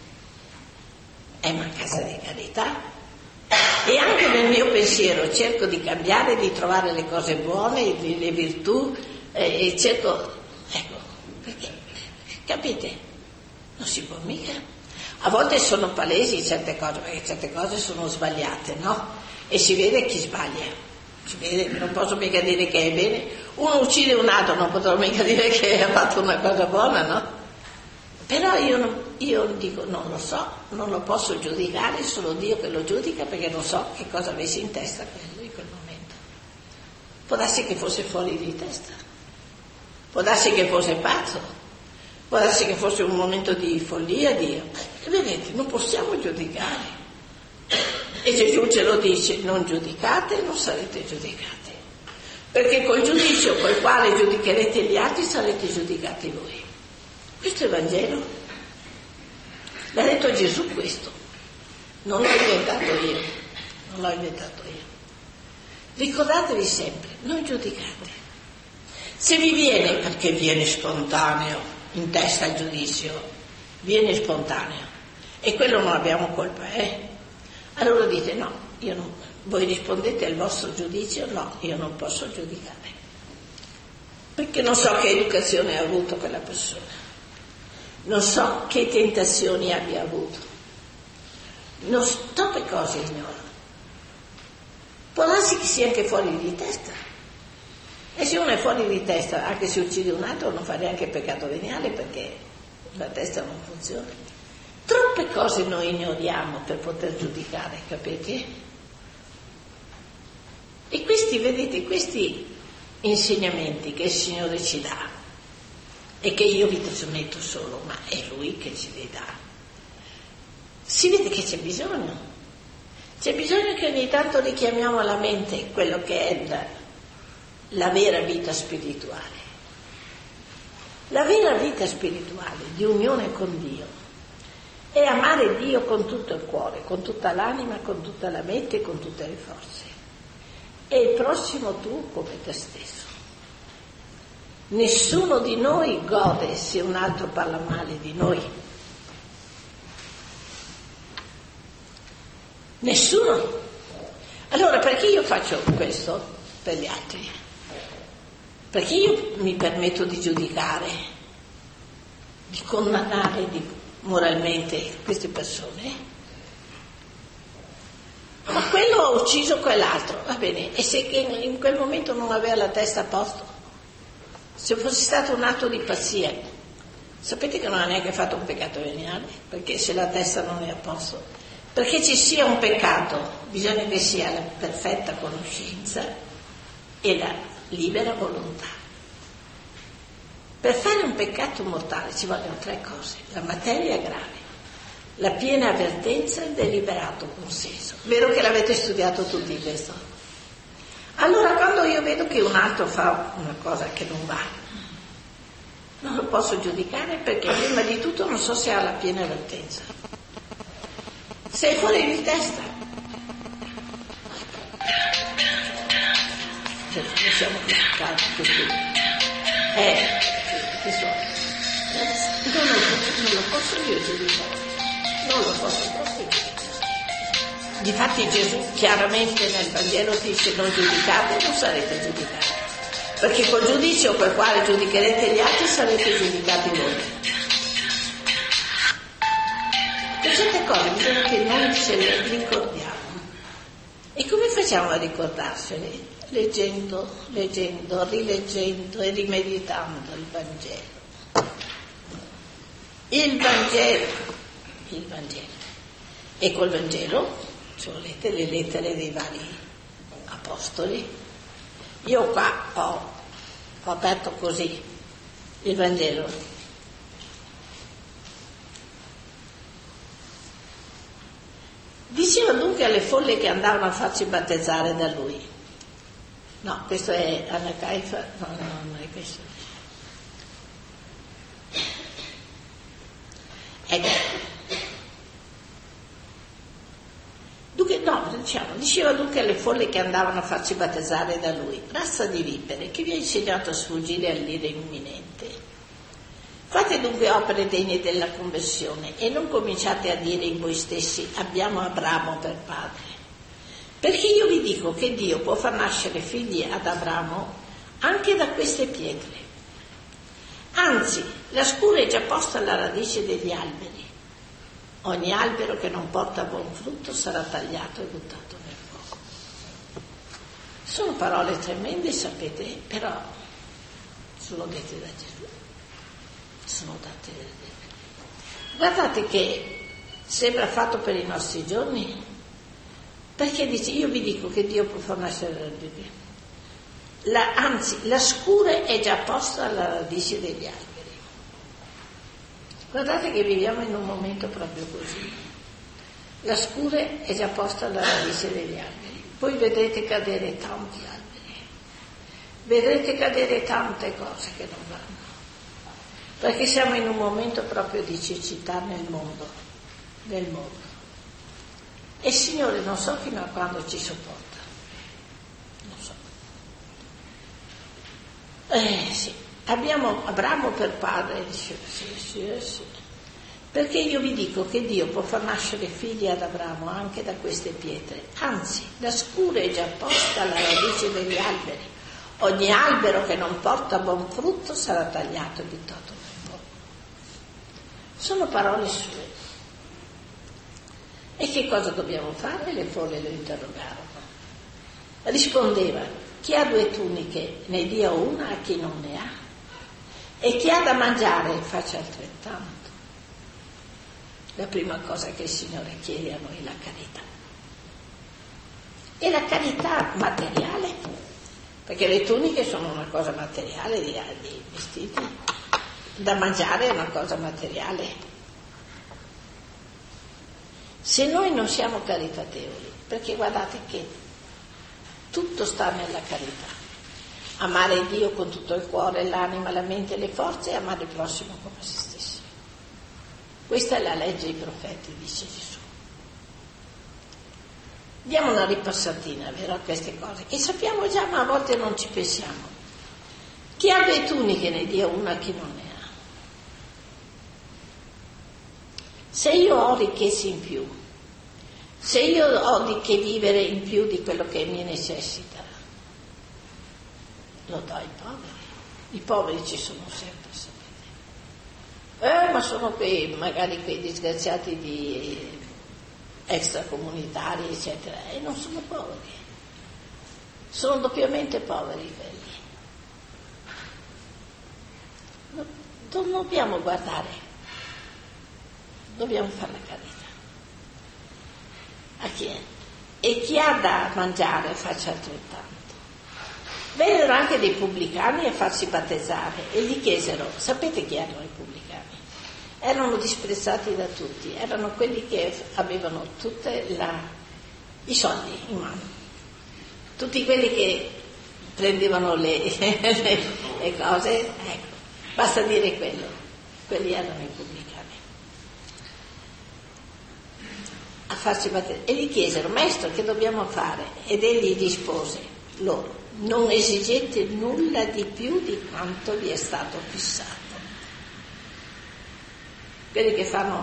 È mancanza di carità. E anche nel mio pensiero cerco di cambiare, di trovare le cose buone, le virtù, e cerco, ecco, perché, capite? Non si può mica. A volte sono palesi certe cose, perché certe cose sono sbagliate, no? E si vede chi sbaglia. Si vede, non posso mica dire che è bene. Uno uccide un altro, non potrò mica dire che ha fatto una cosa buona, no? Però io dico, non lo so, non lo posso giudicare, è solo Dio che lo giudica, perché non so che cosa avesse in testa quello in quel momento. Può darsi che fosse fuori di testa, può darsi che fosse pazzo, può darsi che fosse un momento di follia, vedete, non possiamo giudicare. E Gesù ce lo dice: non giudicate, non sarete giudicati, perché col giudizio col quale giudicherete gli altri sarete giudicati voi. Questo è il Vangelo. L'ha detto Gesù questo, non l'ho inventato io. Ricordatevi sempre, non giudicate. Se vi viene, perché viene spontaneo in testa il giudizio, viene spontaneo, e quello non abbiamo colpa, allora dite no, io non, voi rispondete al vostro giudizio, no, io non posso giudicare, perché non so che educazione ha avuto quella persona, non so che tentazioni abbia avuto, troppe cose ignoro. Può darsi che sia anche fuori di testa, e se uno è fuori di testa, anche se uccide un altro, non fa neanche peccato veniale, perché la testa non funziona. Troppe cose noi ignoriamo per poter giudicare, capite? E questi insegnamenti che il Signore ci dà, e che io vi trasmetto solo, ma è Lui che ce li dà, si vede che c'è bisogno. C'è bisogno che ogni tanto richiamiamo alla mente quello che è la vera vita spirituale. La vera vita spirituale di unione con Dio è amare Dio con tutto il cuore, con tutta l'anima, con tutta la mente e con tutte le forze. e il prossimo tu come te stesso. Nessuno di noi gode se un altro parla male di noi. Nessuno. Allora perché io faccio questo per gli altri? Perché io mi permetto di giudicare, di condannare moralmente queste persone? Ma quello ha ucciso quell'altro, va bene, e se in quel momento non aveva la testa a posto? Se fosse stato un atto di pazzia, sapete che non ha neanche fatto un peccato veniale, perché se la testa non è a posto, perché ci sia un peccato bisogna che sia la perfetta conoscenza e la libera volontà. Per fare un peccato mortale ci vogliono 3 cose: la materia grave, la piena avvertenza e il deliberato consenso. Vero che l'avete studiato tutti questo? Allora quando io vedo che un altro fa una cosa che non va, non lo posso giudicare, perché prima di tutto non so se ha la piena avvertenza. Se è fuori di testa, non siamo giudicati tutti. Non lo posso io giudicare, non lo posso proprio giudicare. Difatti Gesù chiaramente nel Vangelo dice: non giudicate, non sarete giudicati, perché col giudizio col quale giudicherete gli altri sarete giudicati voi. Per certe cose bisogna che noi ce le ricordiamo. E come facciamo a ricordarsene? Leggendo, rileggendo e rimeditando il Vangelo. Il Vangelo. E col Vangelo ci volete le lettere dei vari apostoli. Io qua ho aperto così il Vangelo. Diceva dunque alle folle che andavano a farsi battezzare da lui. No, questo è Anna Caifa, no, non è questo. Ecco. Diceva dunque alle folle che andavano a farsi battezzare da lui: razza di vipere, che vi ha insegnato a sfuggire all'ira imminente? Fate dunque opere degne della conversione e non cominciate a dire in voi stessi: abbiamo Abramo per padre. Perché io vi dico che Dio può far nascere figli ad Abramo anche da queste pietre. Anzi, la scura è già posta alla radice degli alberi. Ogni albero che non porta buon frutto sarà tagliato e buttato nel fuoco. Sono parole tremende, sapete, però sono dette da Gesù. Sono date da Gesù. Guardate che sembra fatto per i nostri giorni, perché dice: io vi dico che Dio può far nascere la Bibbia. Anzi, la scura è già posta alla radice degli alberi. Guardate che viviamo in un momento proprio così. La scura è già posta alla radice degli alberi. Poi vedrete cadere tanti alberi. Vedrete cadere tante cose che non vanno. Perché siamo in un momento proprio di cecità nel mondo. E il Signore non so fino a quando ci sopporta. Non so. Sì. Abbiamo Abramo per padre, dice, sì. Perché io vi dico che Dio può far nascere figli ad Abramo anche da queste pietre. Anzi, la scura è già posta alla radice degli alberi. Ogni albero che non porta buon frutto sarà tagliato e buttato nel fuoco. Sono parole sue. E che cosa dobbiamo fare? Le folle lo interrogarono. Rispondeva: chi ha 2 tuniche ne dia una a chi non ne ha, e chi ha da mangiare faccia altrettanto. La prima cosa che il Signore chiede a noi è la carità. E la carità materiale, perché le tuniche sono una cosa materiale, di vestiti, da mangiare è una cosa materiale. Se noi non siamo caritatevoli, perché guardate che tutto sta nella carità. Amare Dio con tutto il cuore, l'anima, la mente e le forze, e amare il prossimo come se stesso. Questa è la legge dei profeti, dice Gesù. Diamo una ripassatina, vero, a queste cose, che sappiamo già, ma a volte non ci pensiamo. Chi ha 2 tuniche ne dia una a chi non ne ha. Se io ho ricchezze in più, se io ho di che vivere in più di quello che mi necessita, lo do ai poveri. I poveri ci sono sempre, sapete. Ma sono magari quei disgraziati di extracomunitari, eccetera, e non sono poveri. Sono doppiamente poveri quelli. Non dobbiamo guardare, dobbiamo fare la carità. A chi è? E chi ha da mangiare faccia altrettanto. Vennero anche dei pubblicani a farsi battezzare e gli chiesero, sapete chi erano i pubblicani? Erano disprezzati da tutti, erano quelli che avevano tutti i soldi in mano, tutti quelli che prendevano le cose, ecco, basta dire quelli erano i pubblicani. A farsi battezzare. E gli chiesero, maestro, che dobbiamo fare? Ed egli rispose loro, non esigete nulla di più di quanto vi è stato fissato. Quelli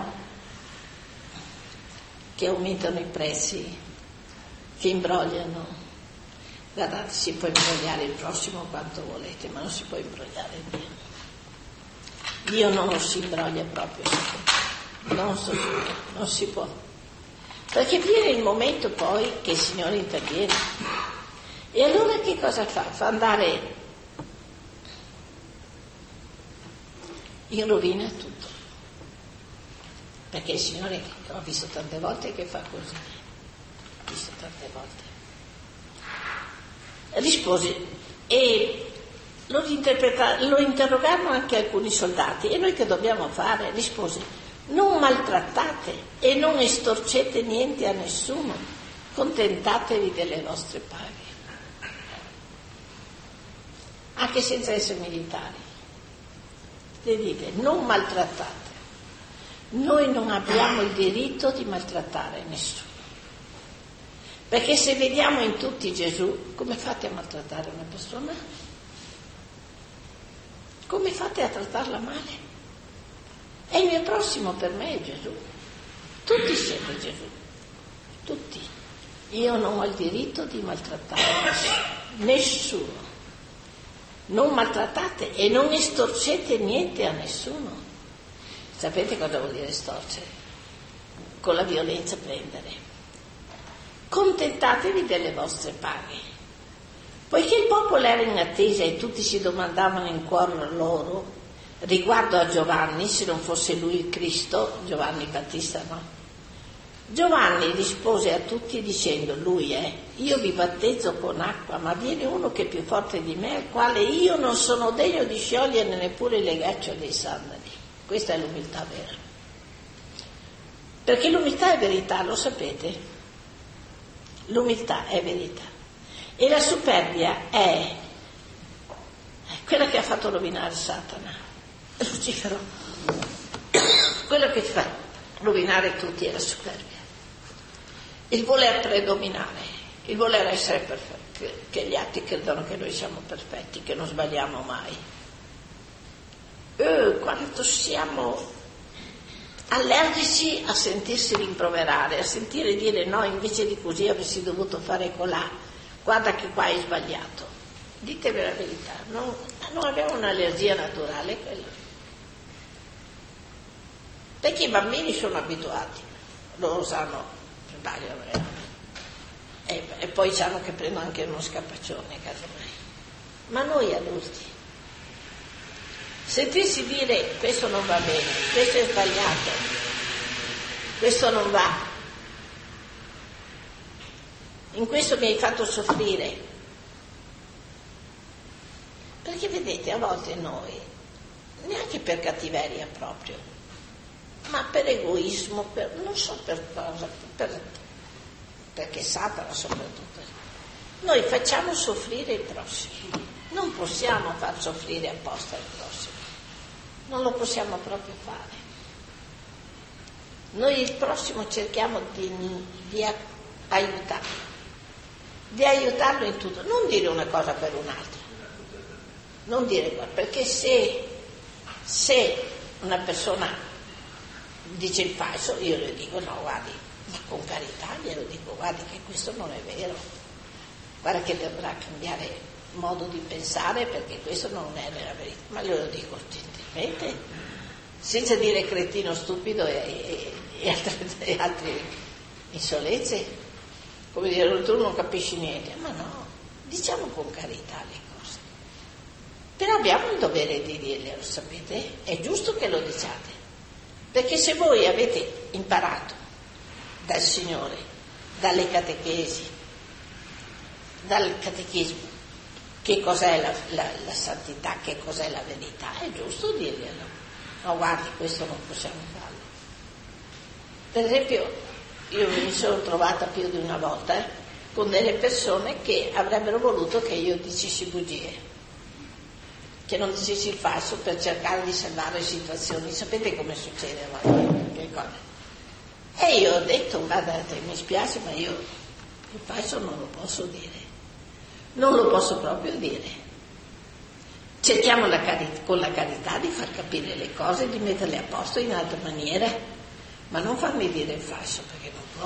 che aumentano i prezzi, che imbrogliano. Guardate, si può imbrogliare il prossimo quanto volete, ma non si può imbrogliare Dio. Dio non lo si imbroglia proprio, non si può. Perché viene il momento poi che il Signore interviene. E allora che cosa fa? Fa andare in rovina tutto. Perché il Signore, ho visto tante volte che fa così, ho visto tante volte. Rispose, e lo interrogarono anche alcuni soldati, e noi che dobbiamo fare? Rispose, non maltrattate e non estorcete niente a nessuno, contentatevi delle vostre paghe. Anche senza essere militari. Le dite, non maltrattate. Noi non abbiamo il diritto di maltrattare nessuno. Perché se vediamo in tutti Gesù, come fate a maltrattare una persona? Come fate a trattarla male? È il mio prossimo per me, è Gesù. Tutti siete Gesù. Tutti. Io non ho il diritto di maltrattare nessuno. Non maltrattate e non estorcete niente a nessuno. Sapete cosa vuol dire estorcere? Con la violenza prendere. Contentatevi delle vostre paghe. Poiché il popolo era in attesa e tutti si domandavano in cuore loro riguardo a Giovanni, se non fosse lui il Cristo, Giovanni Battista no. Giovanni rispose a tutti dicendo, lui è, io vi battezzo con acqua, ma viene uno che è più forte di me, al quale io non sono degno di sciogliere neppure il legaccio dei sandali. Questa è l'umiltà vera. Perché l'umiltà è verità, lo sapete? L'umiltà è verità. E la superbia è quella che ha fatto rovinare Satana, Lucifero. Quello che fa rovinare tutti è la superbia. Il voler predominare, il voler essere perfetti, che gli altri credono che noi siamo perfetti, che non sbagliamo mai. Quanto siamo allergici a sentirsi rimproverare, a sentire dire no, invece di così avresti dovuto fare colà, guarda che qua hai sbagliato. Ditevi la verità, non abbiamo un'allergia naturale quella. Perché i bambini sono abituati, loro sanno, sbagliano e poi sanno che prendono anche uno scapaccione, casomai. Ma noi adulti, sentirsi dire questo non va bene, questo è sbagliato, questo non va, in questo mi hai fatto soffrire. Perché vedete, a volte noi, neanche per cattiveria proprio, ma per egoismo, non so per cosa, perché Satana soprattutto, noi facciamo soffrire il prossimo, non possiamo far soffrire apposta il prossimo. Non lo possiamo proprio fare. Noi il prossimo cerchiamo di aiutarlo, di aiutarlo in tutto, non dire una cosa per un'altra, non dire perché se una persona dice il falso, io le dico no, guardi, ma con carità glielo dico, guardi che questo non è vero, guarda che dovrà cambiare modo di pensare perché questo non è nella verità, ma glielo dico gentilmente, senza dire cretino, stupido e altre insolenze, come dire tu non capisci niente, ma no, diciamo con carità le cose, però abbiamo il dovere di dirle, lo sapete, è giusto che lo diciate, perché se voi avete imparato dal Signore, dalle catechesi, dal catechismo, che cos'è la santità, che cos'è la verità, è giusto dirglielo. No, guardi, questo non possiamo farlo. Per esempio, io mi sono trovata più di una volta con delle persone che avrebbero voluto che io dicessi bugie, che non dicessi il falso per cercare di salvare situazioni. Sapete come succede a volte? Che cosa? E io ho detto, guardate, mi spiace, ma io il falso non lo posso dire, non lo posso proprio dire. Cerchiamo con la carità di far capire le cose, di metterle a posto in altre maniere, ma non farmi dire il falso, perché non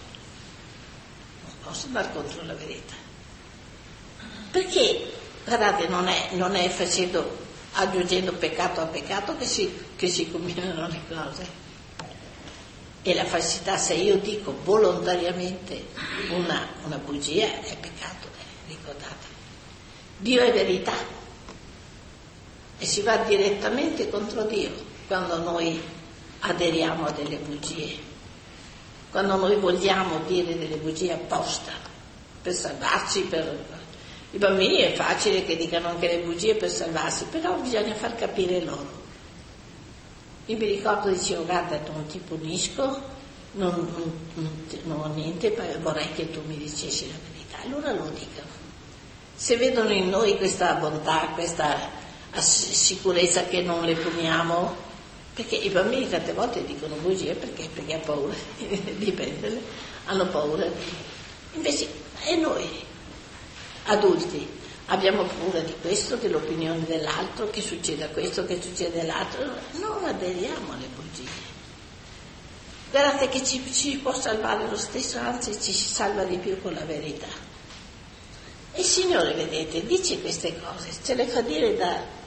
posso andare contro la verità. Perché, guardate, non è aggiungendo peccato a peccato che si combinano le cose. E la falsità, se io dico volontariamente una bugia, è peccato, ricordate. Dio è verità. E si va direttamente contro Dio quando noi aderiamo a delle bugie, quando noi vogliamo dire delle bugie apposta per salvarci. I bambini è facile che dicano anche le bugie per salvarsi, però bisogna far capire loro. Io mi ricordo, dicevo, guarda, non ti punisco, non ho niente, vorrei che tu mi dicessi la verità. Allora lo dicano. Se vedono in noi questa bontà, questa sicurezza che non le puniamo, perché i bambini tante volte dicono bugie perché hanno paura di prenderle, hanno paura invece, e noi adulti abbiamo paura di questo, dell'opinione dell'altro, che succeda questo, che succeda l'altro, non aderiamo alle bugie. Guardate che ci può salvare lo stesso, anzi ci si salva di più con la verità. E il Signore, vedete, dice queste cose, ce le fa dire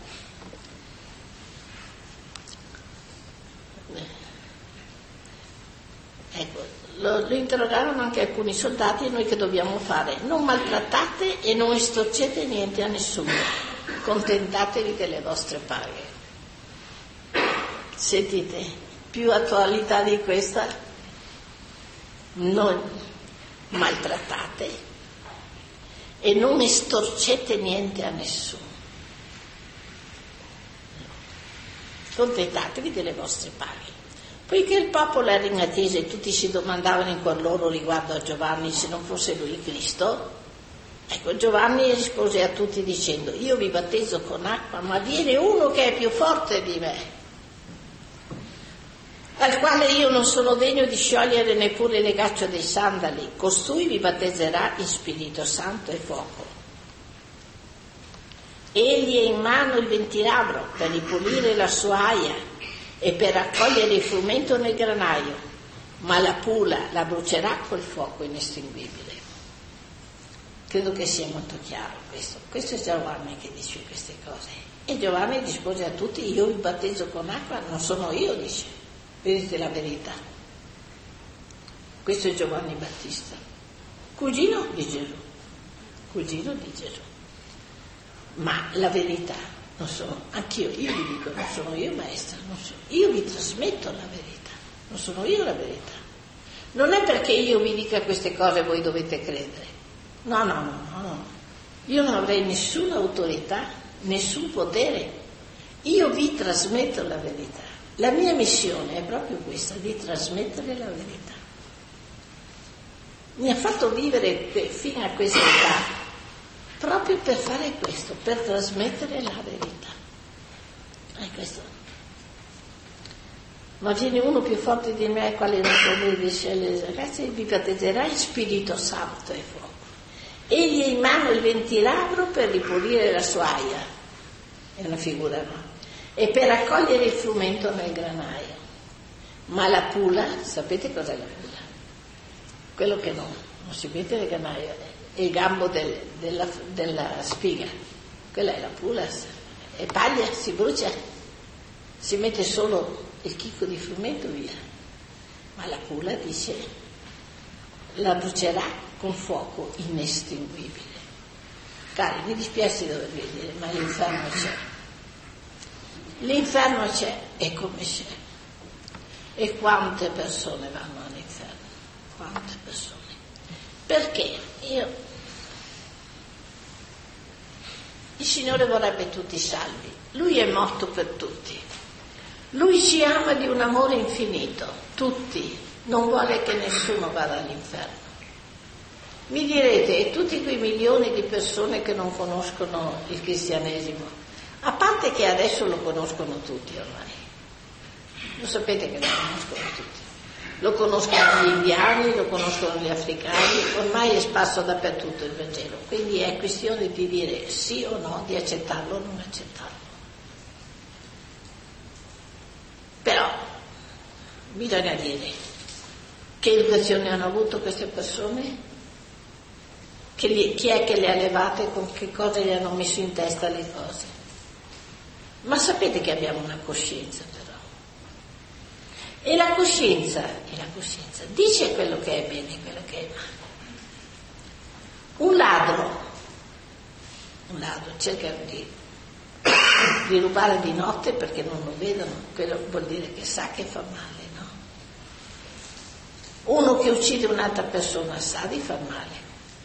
ecco, lo interrogarono anche alcuni soldati, e noi che dobbiamo fare? Non maltrattate e non estorcete niente a nessuno, contentatevi delle vostre paghe. Sentite, più attualità di questa? Non maltrattate e non estorcete niente a nessuno, contentatevi delle vostre paghe. Poiché il popolo era in attesa e tutti si domandavano in cuor loro riguardo a Giovanni se non fosse lui Cristo, ecco, Giovanni rispose a tutti dicendo: io vi battezzo con acqua, ma viene uno che è più forte di me, al quale io non sono degno di sciogliere neppure il legaccio dei sandali. Costui vi battezzerà in Spirito Santo e fuoco. Egli ha in mano il ventiladro per ripulire la sua aia e per raccogliere il frumento nel granaio, ma la pula la brucerà col fuoco inestinguibile. Credo che sia molto chiaro questo. Questo è Giovanni che dice queste cose. E Giovanni rispose a tutti: io vi battezzo con acqua, non sono io, dice, vedete la verità. Questo è Giovanni Battista, cugino di Gesù. Ma la verità non sono, anch'io vi dico, non sono io maestra, io vi trasmetto la verità, non sono io la verità. Non è perché io vi dica queste cose voi dovete credere, no. Io non avrei nessuna autorità, nessun potere, io vi trasmetto la verità. La mia missione è proprio questa, di trasmettere la verità. Mi ha fatto vivere fino a questa età proprio per fare questo, per trasmettere la verità. È questo. Ma viene uno più forte di me, quale non può dice alle ragazze, vi battezzerà il Spirito Santo e fuoco. Egli ha in mano il ventilavro per ripulire la sua aia, è una figura, no? E per raccogliere il frumento nel granaio. Ma la pula, sapete cos'è la pula? Quello che non si mette nel granaio, è il gambo della spiga, quella è la pula, è paglia, si brucia, si mette solo il chicco di frumento via. Ma la pula dice, la brucerà con fuoco inestinguibile. Cari, mi dispiace dovervi dire, ma l'inferno c'è. L'inferno c'è e come c'è. E quante persone vanno all'inferno? Quante persone? Perché il Signore vorrebbe tutti salvi. Lui è morto per tutti. Lui ci ama di un amore infinito, tutti. Non vuole che nessuno vada all'inferno. Mi direte, e tutti quei milioni di persone che non conoscono il cristianesimo, a parte che adesso lo conoscono tutti ormai, lo sapete che lo conoscono tutti, lo conoscono gli indiani, lo conoscono gli africani, ormai è sparso dappertutto il Vangelo, quindi è questione di dire sì o no, di accettarlo o non accettarlo. Però bisogna dire che educazione hanno avuto queste persone? Chi è che le ha levate, con che cosa gli hanno messo in testa le cose? Ma sapete che abbiamo una coscienza però. E la coscienza dice quello che è bene e quello che è male. Un ladro cerca di rubare di notte perché non lo vedono, quello vuol dire che sa che fa male, no? Uno che uccide un'altra persona sa di far male.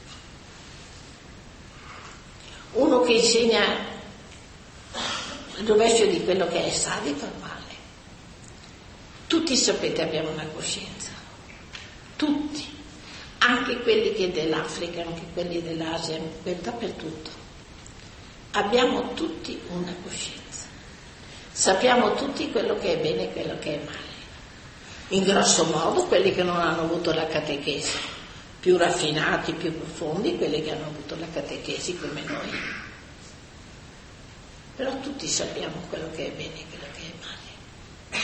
Uno che insegna il rovescio di quello che è sa di far male. Tutti sapete abbiamo una coscienza, tutti, anche quelli che dell'Africa, anche quelli dell'Asia, dappertutto. Abbiamo tutti una coscienza, sappiamo tutti quello che è bene e quello che è male. In grosso modo quelli che non hanno avuto la catechesi, più raffinati, più profondi, quelli che hanno avuto la catechesi come noi. Però tutti sappiamo quello che è bene e quello che è male.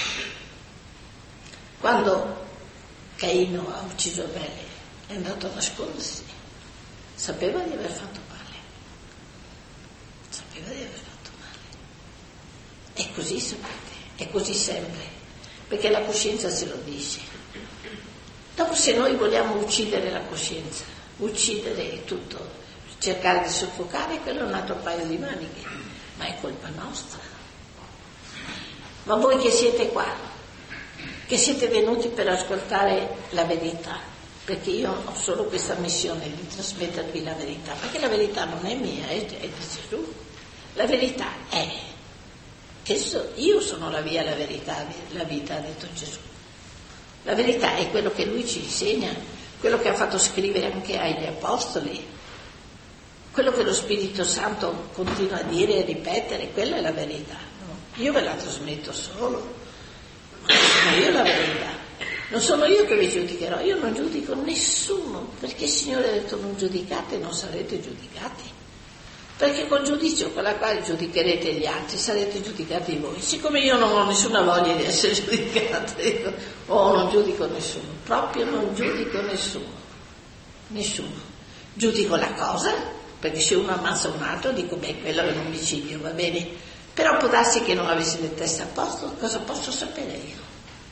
Quando Caino ha ucciso Abele, è andato a nascondersi, sapeva di aver fatto male. Sapeva di aver fatto male. È così, sapete, è così sempre, perché la coscienza se lo dice. Dopo se noi vogliamo uccidere la coscienza, uccidere tutto, cercare di soffocare, quello è un altro paio di maniche, ma è colpa nostra. Ma voi che siete qua, che siete venuti per ascoltare la verità, perché io ho solo questa missione di trasmettervi la verità, perché la verità non è mia, è di Gesù. La verità è che io sono la via, la verità, la vita, ha detto Gesù. La verità è quello che lui ci insegna, quello che ha fatto scrivere anche agli apostoli, quello che lo Spirito Santo continua a dire e ripetere, quella è la verità. No? Io ve la trasmetto solo, ma non sono io la verità. Non sono io che vi giudicherò, io non giudico nessuno, perché il Signore ha detto non giudicate, non sarete giudicati. Perché col giudizio con la quale giudicherete gli altri sarete giudicati voi. Siccome io non ho nessuna voglia di essere giudicata, dico, non giudico nessuno, proprio non giudico nessuno. Giudico la cosa, perché se uno ammazza un altro dico, quello è un omicidio, va bene, però può darsi che non avessi le teste a posto, cosa posso sapere io?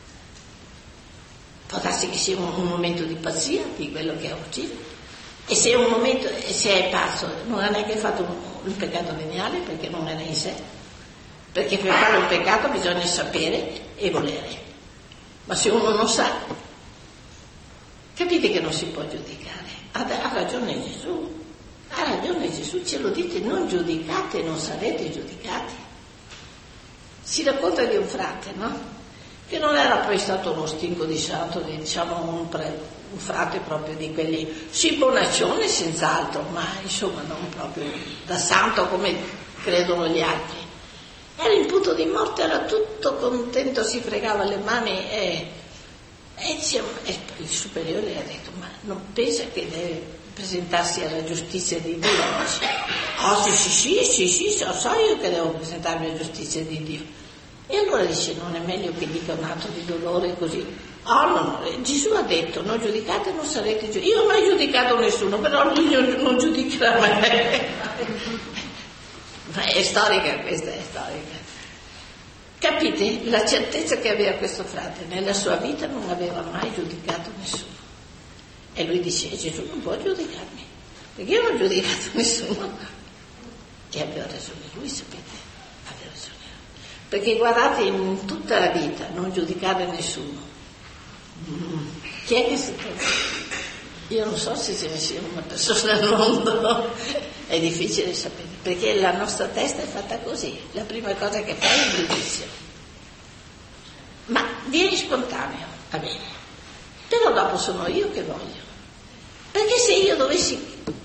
Può darsi che sia un momento di pazzia di quello che ha ucciso. E se è un momento, se è pazzo, non ha neanche fatto un peccato veniale, perché non era in sé. Perché per fare un peccato bisogna sapere e volere. Ma se uno non sa, capite che non si può giudicare. Ha ragione Gesù, ce lo dite, non giudicate, non sarete giudicati. Si racconta di un frate, no? Che non era poi stato uno stinco di santo, diciamo un frate proprio di quelli, sì, bonaccione senz'altro, ma insomma non proprio da santo come credono gli altri. Era in punto di morte, era tutto contento, si fregava le mani e il superiore ha detto: ma non pensa che deve presentarsi alla giustizia di Dio? Sì, so io che devo presentarmi alla giustizia di Dio. E allora dice: non è meglio che dica un atto di dolore così? No, Gesù ha detto: non giudicate, non sarete giudicati. Io non ho mai giudicato nessuno, però lui non giudicherà me. Ma è storica, questa è storica. Capite? La certezza che aveva questo frate, nella sua vita non aveva mai giudicato nessuno. E lui dice: Gesù non può giudicarmi, perché io non ho giudicato nessuno. E aveva ragione lui, sapete? Aveva ragione. Perché guardate, in tutta la vita non giudicare nessuno. Chi è che si pensa? Io non so se ce ne sia una persona al mondo, è difficile sapere, perché la nostra testa è fatta così, la prima cosa che fa è il giudizio. Ma vieni spontaneo, va bene, però dopo sono io che voglio, perché se io dovessi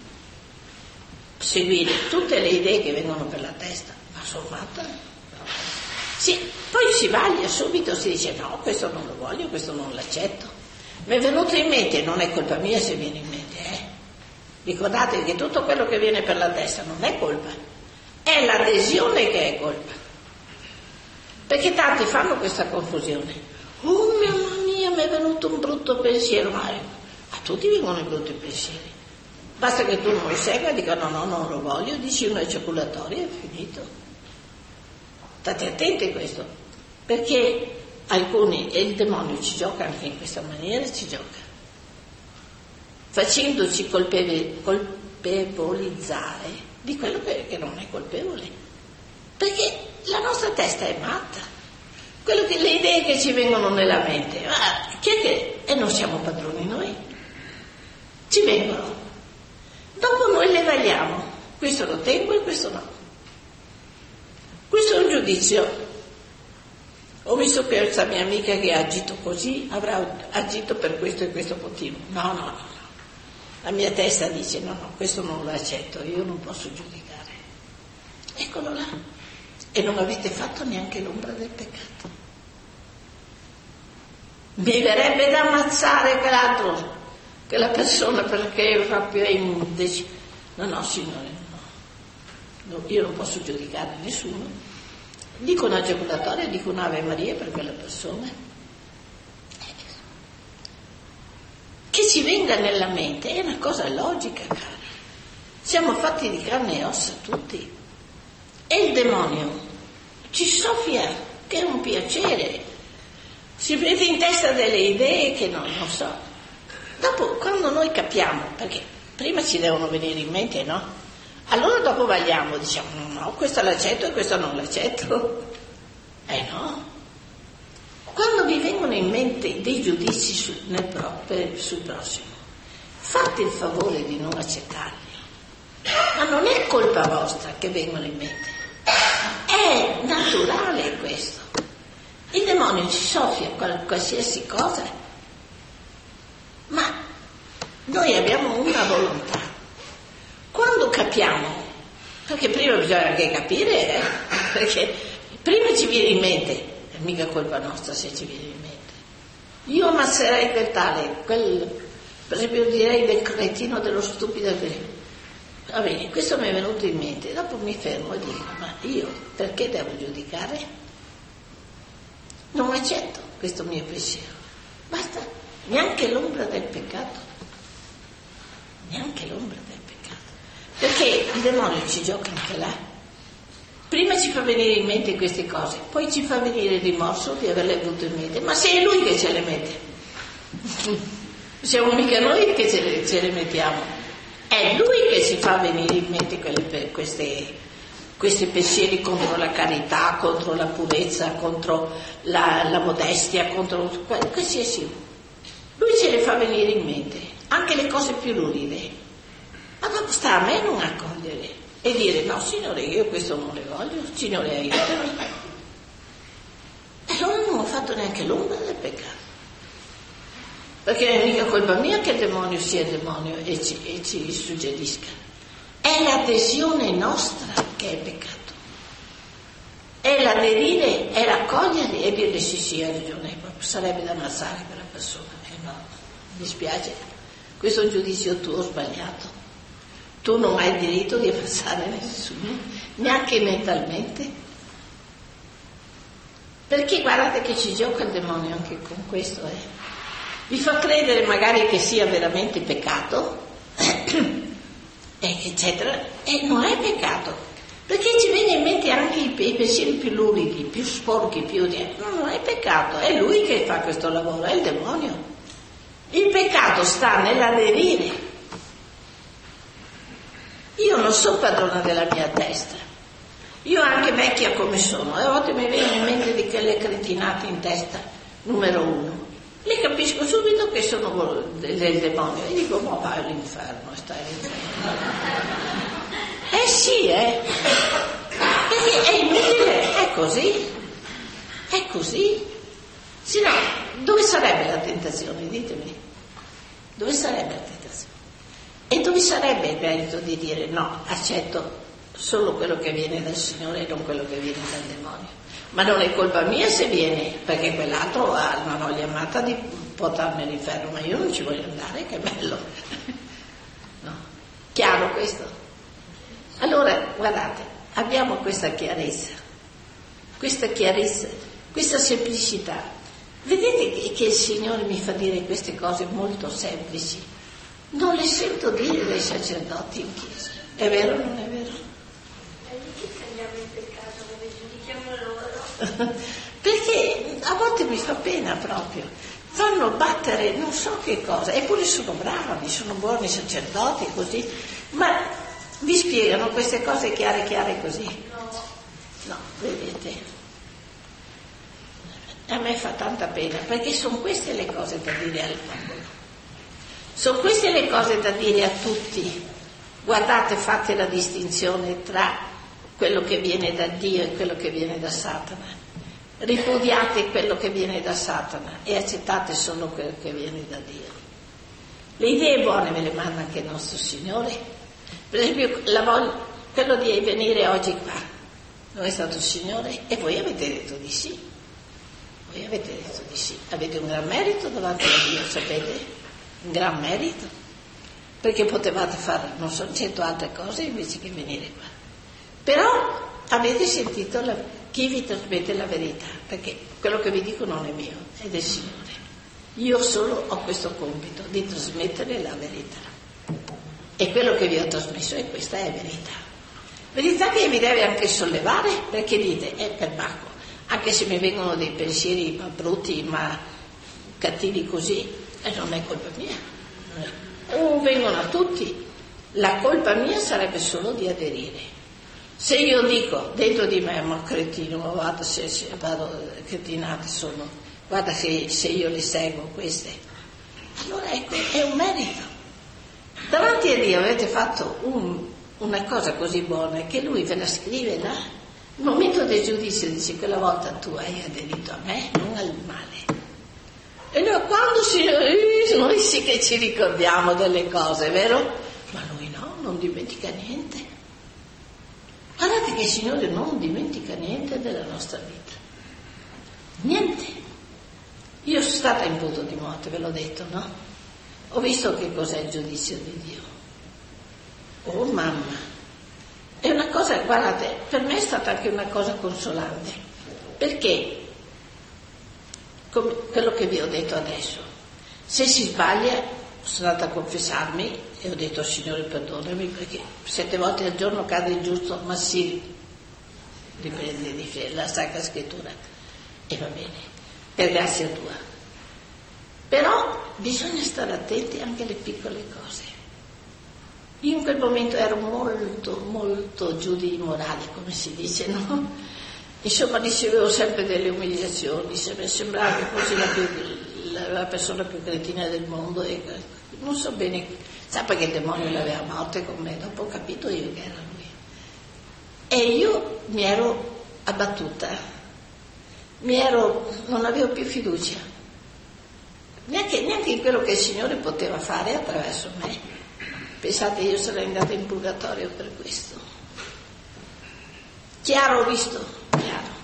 seguire tutte le idee che vengono per la testa, ma sono matta? No. Sì, poi si vaglia subito, si dice: no, questo non lo voglio, questo non l'accetto. Mi è venuto in mente, non è colpa mia se viene in mente, Ricordate che tutto quello che viene per la testa non è colpa, è l'adesione che è colpa. Perché tanti fanno questa confusione. Oh mamma mia, mi è venuto un brutto pensiero. Ma a tutti vengono i brutti pensieri. Basta che tu non lo segua e dica: no, non lo voglio, dici una ejaculatoria e è finito. State attenti a questo, perché alcuni, e il demonio ci gioca anche in questa maniera, ci gioca, facendoci colpevolizzare di quello che non è colpevole, perché la nostra testa è matta. Le idee che ci vengono nella mente, e non siamo padroni noi, ci vengono, dopo noi le vagliamo, questo lo tengo e questo no. Questo è un giudizio. Ho visto che questa mia amica che ha agito così avrà agito per questo e questo motivo. No. La mia testa dice: no, questo non lo accetto, io non posso giudicare. Eccolo là. E non avete fatto neanche l'ombra del peccato. Mi verrebbe da ammazzare quella persona, perché proprio è indeciso. No, signore, no. Io non posso giudicare nessuno. Dico una ejaculatoria, dico un'Ave Maria per quella persona. Che ci venga nella mente è una cosa logica, cara. Siamo fatti di carne e ossa tutti. E il demonio ci soffia, che è un piacere. Si mette in testa delle idee che non so. Dopo, quando noi capiamo, perché prima ci devono venire in mente, no? Allora dopo vagliamo, diciamo: no, questo l'accetto e questo non l'accetto. No. Quando vi vengono in mente dei giudizi sul prossimo, fate il favore di non accettarli. Ma non è colpa vostra che vengono in mente, è naturale questo. Il demonio ci soffia qualsiasi cosa, ma noi abbiamo una volontà. Quando capiamo, perché prima bisogna anche capire, perché prima ci viene in mente, è mica colpa nostra se ci viene in mente. Io ammasserei quel tale, per esempio direi del cretino, dello stupido. Va bene, questo mi è venuto in mente, dopo mi fermo e dico: ma io perché devo giudicare? Non accetto questo mio pensiero, basta, neanche l'ombra del peccato, neanche l'ombra del peccato, perché il demonio ci gioca anche là. Prima ci fa venire in mente queste cose, poi ci fa venire il rimorso di averle avute in mente, ma se è lui che ce le mette, siamo mica noi che ce le mettiamo, è lui che ci fa venire in mente questi pensieri contro la carità, contro la purezza, contro la modestia, contro qualsiasi. Lui ce le fa venire in mente, anche le cose più luride. Ma dopo sta a me non accogliere e dire: no, Signore, io questo non le voglio, Signore, aiutami. E allora non ho fatto neanche l'ombra del peccato. Perché non è mica colpa mia che il demonio sia demonio e ci suggerisca. È l'adesione nostra che è peccato. è l'aderire, è l'accogliere e dirle sì, hai ragione, sarebbe da ammazzare quella persona. No, mi dispiace, questo è un giudizio tuo sbagliato. Tu non hai il diritto di ammazzare nessuno, neanche mentalmente. Perché guardate che ci gioca il demonio anche con questo, vi fa credere magari che sia veramente peccato, eccetera, e non è peccato, perché ci viene in mente anche i pensieri più luridi, più sporchi, non è peccato, è lui che fa questo lavoro, è il demonio. Il peccato sta nell'aderire. Io non sono padrona della mia testa, io anche vecchia come sono, e a volte mi viene in mente di quelle cretinate in testa, numero 1. Lì capisco subito che sono del demonio e dico, ma vai all'inferno, stai all'inferno. Sì, perché è inutile, è così. Se no, dove sarebbe la tentazione, ditemi? Dove sarebbe la tentazione? E dove sarebbe il merito di dire no, accetto solo quello che viene dal Signore e non quello che viene dal demonio? Ma non è colpa mia se viene, perché quell'altro ha una voglia amata di portarmi all'inferno, ma io non ci voglio andare, che bello. No? Chiaro questo? Allora, guardate, abbiamo questa chiarezza, questa semplicità. Vedete che il Signore mi fa dire queste cose molto semplici. Non le sento dire dai sacerdoti in chiesa. È vero o non è vero? Perché a volte mi fa pena proprio, fanno battere non so che cosa, eppure sono bravi, sono buoni sacerdoti così, ma vi spiegano queste cose chiare così? No, vedete, a me fa tanta pena, perché sono queste le cose da dire al popolo, sono queste le cose da dire a tutti. Guardate, fate la distinzione tra quello che viene da Dio e quello che viene da Satana. Ripudiate quello che viene da Satana e accettate solo quello che viene da Dio. Le idee buone ve le manda anche il nostro Signore. Per esempio, quello di venire oggi qua, non è stato il Signore e voi avete detto di sì. Voi avete detto di sì. Avete un gran merito davanti a Dio, sapete? Un gran merito. Perché potevate fare, non so, 100 altre cose invece che venire qua. Però avete sentito chi vi trasmette la verità, perché quello che vi dico non è mio, è del Signore. Io solo ho questo compito di trasmettere la verità. E quello che vi ho trasmesso è questa, è verità. Verità che vi deve anche sollevare, perché dite, perbacco, anche se mi vengono dei pensieri ma brutti, ma cattivi così, non è colpa mia. O vengono a tutti. La colpa mia sarebbe solo di aderire. Se io dico dentro di me, ma cretino, ma vado cretinate sono, guarda se io le seguo queste, allora ecco, è un merito. Davanti a Dio avete fatto una cosa così buona che Lui ve la scrive là. Il momento del giudizio dice, quella volta tu hai aderito a me, non al male. E noi quando noi sì che ci ricordiamo delle cose, vero? Ma Lui no, non dimentica niente. Guardate che il Signore non dimentica niente della nostra vita. Niente. Io sono stata in punto di morte, ve l'ho detto, no? Ho visto che cos'è il giudizio di Dio. Oh mamma. È una cosa, guardate, per me è stata anche una cosa consolante. Perché? Come quello che vi ho detto adesso. Se si sbaglia, sono andata a confessarmi e ho detto, Signore perdonami, perché 7 volte al giorno cade il giusto, ma sì, dipende di fede, la Sacra Scrittura, e va bene, per grazia tua. Però bisogna stare attenti anche alle piccole cose. Io in quel momento ero molto giù di morale, come si dice, no? Insomma, ricevevo sempre delle umiliazioni, mi sembrava che fossi la persona più cretina del mondo e non so bene, sa perché il demonio l'aveva morte con me, dopo ho capito io che era lui. E io mi ero abbattuta, non avevo più fiducia, neanche in quello che il Signore poteva fare attraverso me. Pensate, io sarei andata in purgatorio per questo. Chiaro, ho visto? Chiaro.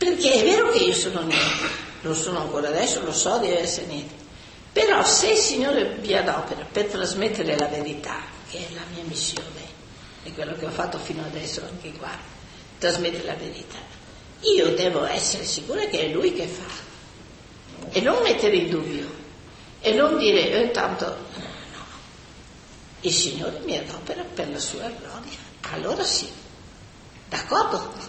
Perché è vero che io sono niente, lo sono ancora adesso, lo so di essere niente, però se il Signore mi adopera per trasmettere la verità, che è la mia missione, è quello che ho fatto fino adesso anche qua, trasmettere la verità, io devo essere sicura che è Lui che fa, e non mettere in dubbio, e non dire tanto no, il Signore mi adopera per la sua gloria, allora sì, d'accordo?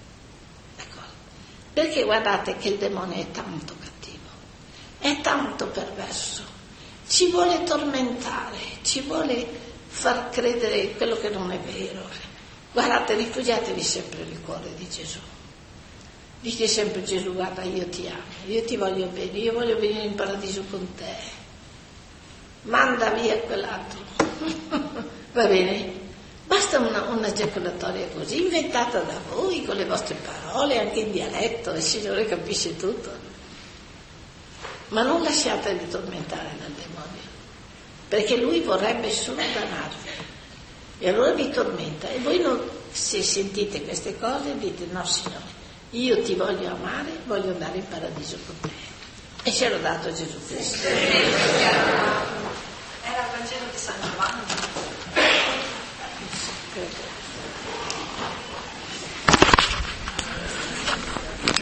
Perché guardate che il demonio è tanto cattivo, è tanto perverso, ci vuole tormentare, ci vuole far credere quello che non è vero. Guardate, rifugiatevi sempre nel cuore di Gesù. Dite sempre: Gesù, guarda, io ti amo, io ti voglio bene, io voglio venire in paradiso con te. Manda via quell'altro. Va bene? Basta una giaculatoria così, inventata da voi, con le vostre parole, anche in dialetto, il Signore capisce tutto. Ma non lasciatevi tormentare dal demonio, perché lui vorrebbe solo dannarvi. E allora vi tormenta. E voi non, se sentite queste cose, dite: no, Signore, io ti voglio amare, voglio andare in paradiso con te. E ce l'ha dato Gesù Cristo.